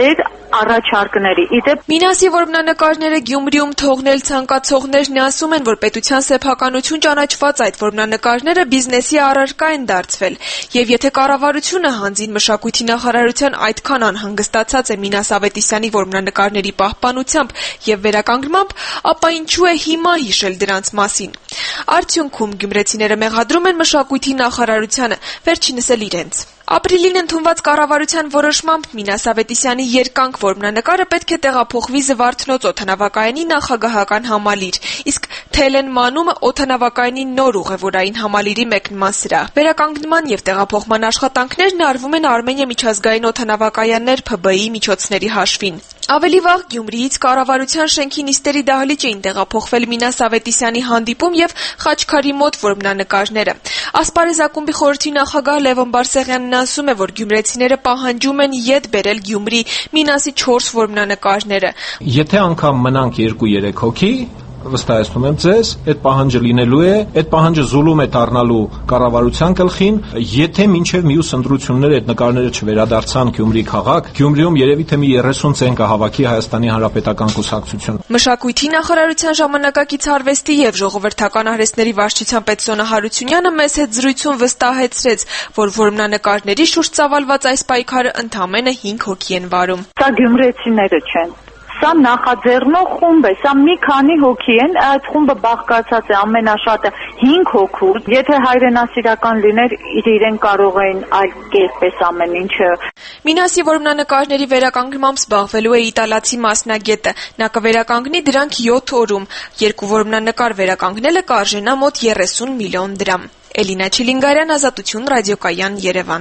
առաջարկների։ Իդեպ Մինասի որմնանկարները Գյումրիում թողնել ցանկացողներն ասում են, որ պետության սեփականություն ճանաչված այդ որմնանկարները բիզնեսի առարկա են դարձվել, եւ եթե կառավարությունը հանձին մշակույթի նախարարության այդքան անհանգստացած է Մինաս Ավետիսյանի որմնանկարների պահպանությամբ եւ վերականգնմամբ, ապա ինչու է հիմա հիշել դրանց մասին։ Արդյունքում գյումրեցիները մեղադրում են մշակույթի նախարարությանը, վերջինս էլ իրենց։ Ապրիլին ընդունված կառավարության որոշմամբ Մինաս Ավետիսյանի երկանք որմնանկարը պետք է տեղափոխվի Զվարթնոց օդանավակայանի նախագահական համալիր, իսկ Թելեն մանումը օդանավակայանի նոր ուղևորային համալիրի մեկնման սրահ։ Վերականգնման եւ տեղափոխման աշխատանքներն արվում են Արմենիա միջազգային օդանավակայաններ Փ B I միջոցների հաշվին։ Ավելի վաղ Գյումրիից կառավարության շենքի նիստերի դահլիճ էին տեղափոխվել Մինաս Ավետիսյանի հանդիպում եւ Խաչքարի մոտ որմնանկարները։ Ասպարեզ ակումբի խորհրդի նախագահ Լևոն Բարսեղյանն ասում է, որ գյումրեցիները պահանջում են ետ բերել Գյումրի Մինասի չորս որմնանկարները։ Եթե անգամ մնանք երկու-երեք հոգի, վստահեցնում եմ ձեզ, այդ պահանջը լինելու է, այդ պահանջը զուլում է դառնալու կառավարության գլխին, եթե մինչև մյուս ընտրությունները այդ նկարները չվերադարձան Գյումրի քաղաք, Գյումրիում երևի թե մի երեսուն ցեն կհավաքի Հայաստանի Հանրապետական կուսակցություն։ Մշակույթի նախարարության ժամանակակից արվեստի եւ ժողովրդական արհեստների վարչության պետ Սոնա Հարությունյանը մեծ հետ զրույցում վստահեցրեց, որ որմնանկարների շուրջ ծավալված այս պայքարը ընդամենը հինգ հոգի են վարում։ Սա գյումրեցիները չեն։ Սա նախաձեռնող խումբ է, սա մի քանի հոգի են, այդ խումբը բաղկացած է ամենաշատը հինգ հոգու։ Եթե հայրենասիրական լիներ, իրեն կարող էին այլ կերպես ամեն ինչը։ Մինասի որմնանկարների վերականգնմամբ զբաղվելու է իտալացի մասնագետը։ Նա կվերականգնի դրանք յոթ օրում։ Երկու որմնանկար վերականգնելը կարժենա մոտ երեսուն միլիոն դրամ։ Էլինա Չիլինգարյան, Ազատություն, ռադիոկայան, Երևան։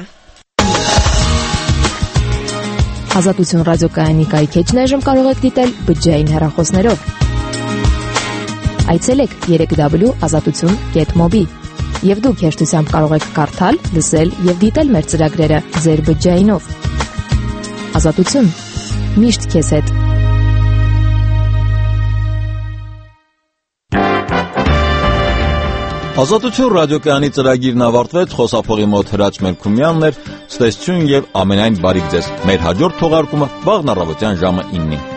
Ազատություն ռադիոկայանի կայքեջն այժմ կարող եք դիտել բջջային հեռախոսներով։ Այցելեք երեք w ազատություն կետ մոբի եւ դուք հեշտությամբ կարող եք կարդալ, լսել եւ դիտել մեր ծրագրերը ձեր բջջայինով։ Ազատություն, միշտ քեզ հետ։ Ազատություն ռադիոկայանի ծրագիրն ավարտվեց, խոսափողի մոտ Հրաչ Մելքումյանն էր, ցտեսություն եւ ամենայն բարիք ձեզ։ Մեր հաջորդ թողարկումը վաղն առավոտյան ժամը իննին։